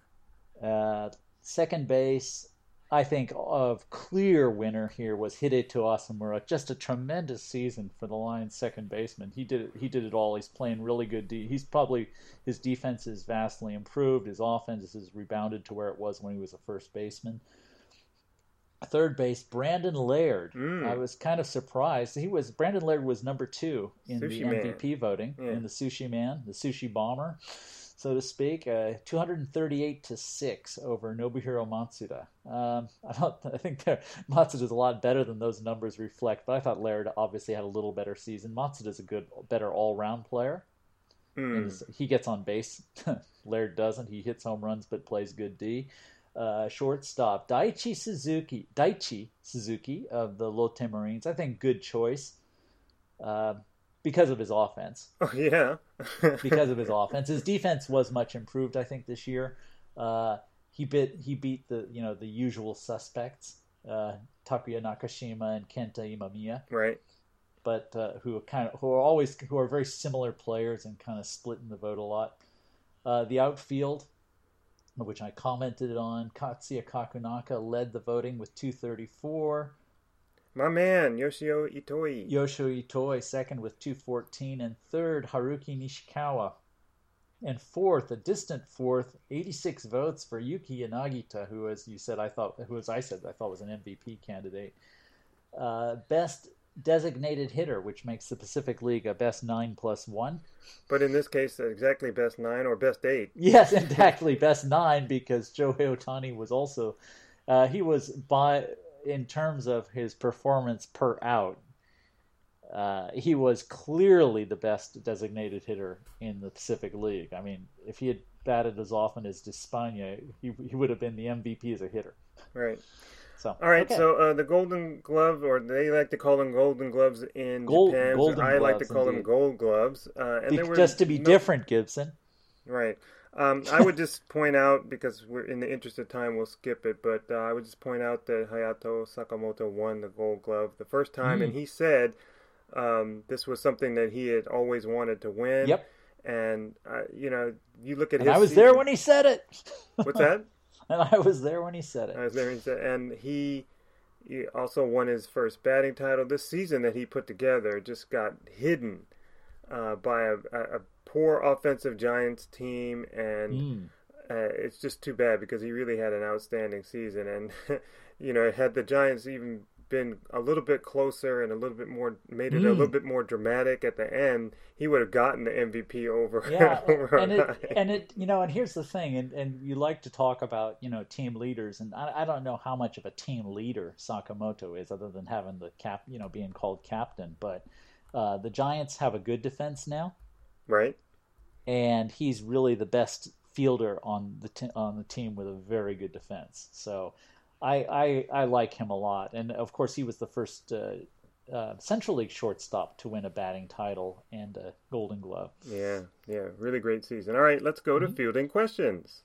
Uh, second base, I think of clear winner here was Hideto Asamura. Just a tremendous season for the Lions second baseman. He did it. He did it all. He's playing really good. De- he's probably his defense is vastly improved. His offense has rebounded to where it was when he was a first baseman. Third base, Brandon Laird. Mm. I was kind of surprised. He was Brandon Laird was number two in Sushi the Man. M V P voting Yeah. in the Sushi Man, the Sushi Bomber, so to speak. Uh, two hundred thirty-eight to six over Nobuhiro Matsuda. Um, I don't. I think Matsuda's a lot better than those numbers reflect. But I thought Laird obviously had a little better season. Matsuda's a good, better all-round player. Mm. And he gets on base. Laird doesn't. He hits home runs but plays good D. Uh, shortstop Daichi Suzuki, Daichi Suzuki of the Lotte Marines. I think good choice uh, because of his offense. Oh yeah. Because of his offense, his defense was much improved. I think this year uh, he bit he beat the you know the usual suspects, uh, Takuya Nakashima and Kenta Imamiya, Right. but uh, who are kind of who are always who are very similar players and kind of splitting the vote a lot. Uh, the outfield, which I commented on, Katsuya Kakunaka led the voting with two thirty-four. My man Yoshio Itoi. Yoshio Itoi second with two fourteen, and third Haruki Nishikawa And fourth, a distant fourth, eighty-six votes for Yuki Yanagita, who, as you said, I thought, who, as I said, I thought was an M V P candidate. Uh, best designated hitter, which makes the Pacific League a best nine plus one. But in this case, exactly best nine or best eight. Yes, exactly best nine, because Shohei Ohtani was also, uh, he was by, in terms of his performance per out, uh, he was clearly the best designated hitter in the Pacific League. I mean, if he had batted as often as Despaigne, he, he would have been the M V P as a hitter. Right. So, all right, okay. so uh, the Golden Glove, or they like to call them Golden Gloves in Gold, Japan. golden So I like to gloves, call indeed. them Gold Gloves. Uh, and Be- there were just to be no... different, Gibson. Right. Um, I would just point out, because we're in the interest of time, we'll skip it, but uh, I would just point out that Hayato Sakamoto won the Gold Glove the first time, mm. and he said um, this was something that he had always wanted to win. Yep. And, uh, you know, you look at and his I was season. there when he said it. What's that? And I was there when he said it. I was there when he said, and he... He also won his first batting title. This season that he put together just got hidden uh, by a, a poor offensive Giants team, and mm. uh, it's just too bad because he really had an outstanding season. And you know, had the Giants even been a little bit closer and a little bit more, made it mm. a little bit more dramatic at the end, he would have gotten the M V P over. Yeah, over and it, and it, you know, and here's the thing, and, and you like to talk about, you know, team leaders, and I, I don't know how much of a team leader Sakamoto is, other than having the cap, you know, being called captain. But uh, the Giants have a good defense now, right? And he's really the best fielder on the t- on the team with a very good defense. So. I, I I like him a lot, and of course he was the first uh, uh, Central League shortstop to win a batting title and a Golden Glove. Yeah, yeah, really great season. All right, let's go mm-hmm. to fielding questions.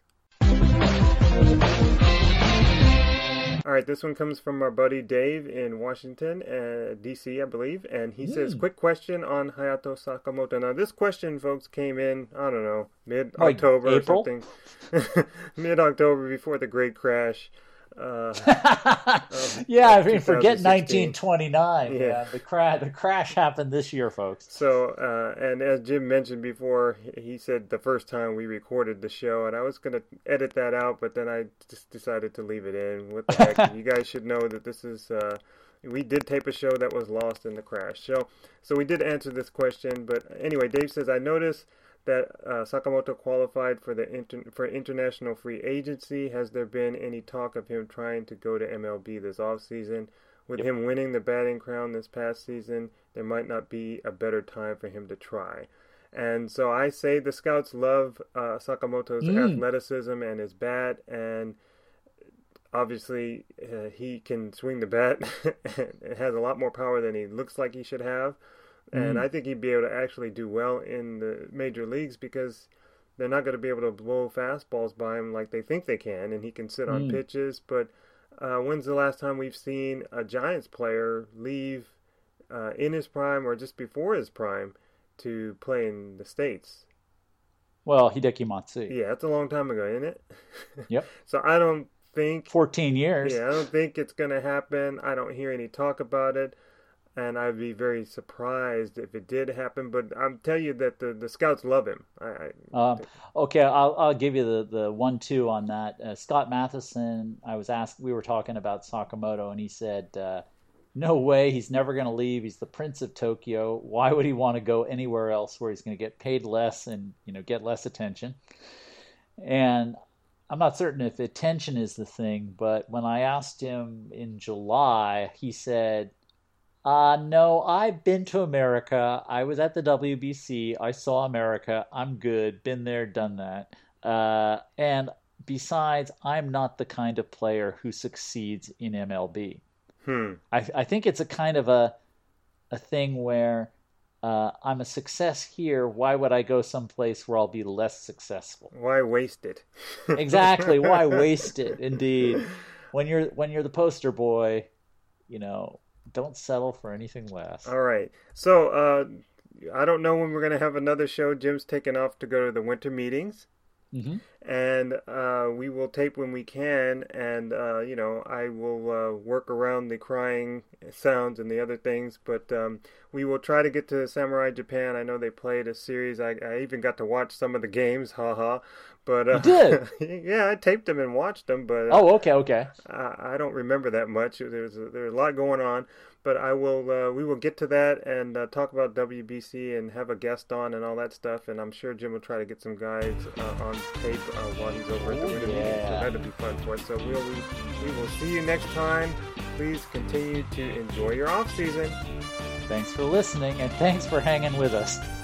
All right, this one comes from our buddy Dave in Washington, uh, D C, I believe, and he mm. says, quick question on Hayato Sakamoto. Now, this question, folks, came in, I don't know, mid-October like or something. mid-October before the great crash. Uh, um, yeah, I mean, forget nineteen twenty-nine. Yeah, yeah the crash. The crash happened this year, folks. So, uh, and as Jim mentioned before, he said the first time we recorded the show, and I was going to edit that out, but then I just decided to leave it in. What the heck? You guys should know that this is. Uh, we did tape a show that was lost in the crash. So, so we did answer this question, but anyway, Dave says I noticed that uh, Sakamoto qualified for the inter- for international free agency. Has there been any talk of him trying to go to M L B this offseason? With yep. him winning the batting crown this past season, there might not be a better time for him to try. And so I say the scouts love uh, Sakamoto's mm. athleticism and his bat, and obviously uh, he can swing the bat. It has a lot more power than he looks like he should have. And mm. I think he'd be able to actually do well in the major leagues because they're not going to be able to blow fastballs by him like they think they can, and he can sit on mm. pitches. But uh, when's the last time we've seen a Giants player leave uh, in his prime or just before his prime to play in the States? Well, Hideki Matsui. Yeah, that's a long time ago, isn't it? Yep. So I don't think... fourteen years. Yeah, I don't think it's going to happen. I don't hear any talk about it. And I'd be very surprised if it did happen. But I'll tell you that the, the scouts love him. I, I um, okay, I'll I'll give you the, the one two on that. Uh, Scott Matheson, I was asked. We were talking about Sakamoto, and he said, uh, "No way, he's never going to leave. He's the Prince of Tokyo. Why would he want to go anywhere else where he's going to get paid less and you know get less attention?" And I'm not certain if attention is the thing, but when I asked him in July, he said, Uh, no, I've been to America. I was at the W B C. I saw America. I'm good. Been there, done that. Uh, and besides, I'm not the kind of player who succeeds in M L B. Hmm. I, I think it's a kind of a a thing where uh, I'm a success here. Why would I go someplace where I'll be less successful? Why waste it? Exactly. Why waste it? Indeed. When you're when you're the poster boy, you know. Don't settle for anything less. All right. So, uh, I don't know when we're going to have another show. Jim's taken off to go to the winter meetings. Mm-hmm. And uh, we will tape when we can, and uh, you know, I will uh, work around the crying sounds and the other things, but um, we will try to get to Samurai Japan. I know they played a series. I, I even got to watch some of the games, haha. But uh, you did? Yeah, I taped them and watched them, but uh, oh, okay, okay. I, I don't remember that much. There's a, there's a lot going on. But I will. Uh, we will get to that and uh, talk about W B C and have a guest on and all that stuff. And I'm sure Jim will try to get some guys uh, on tape uh, while he's over at the Winter yeah. Meeting. So that'll be fun for us. So we'll we, we will see you next time. Please continue to enjoy your off season. Thanks for listening, and thanks for hanging with us.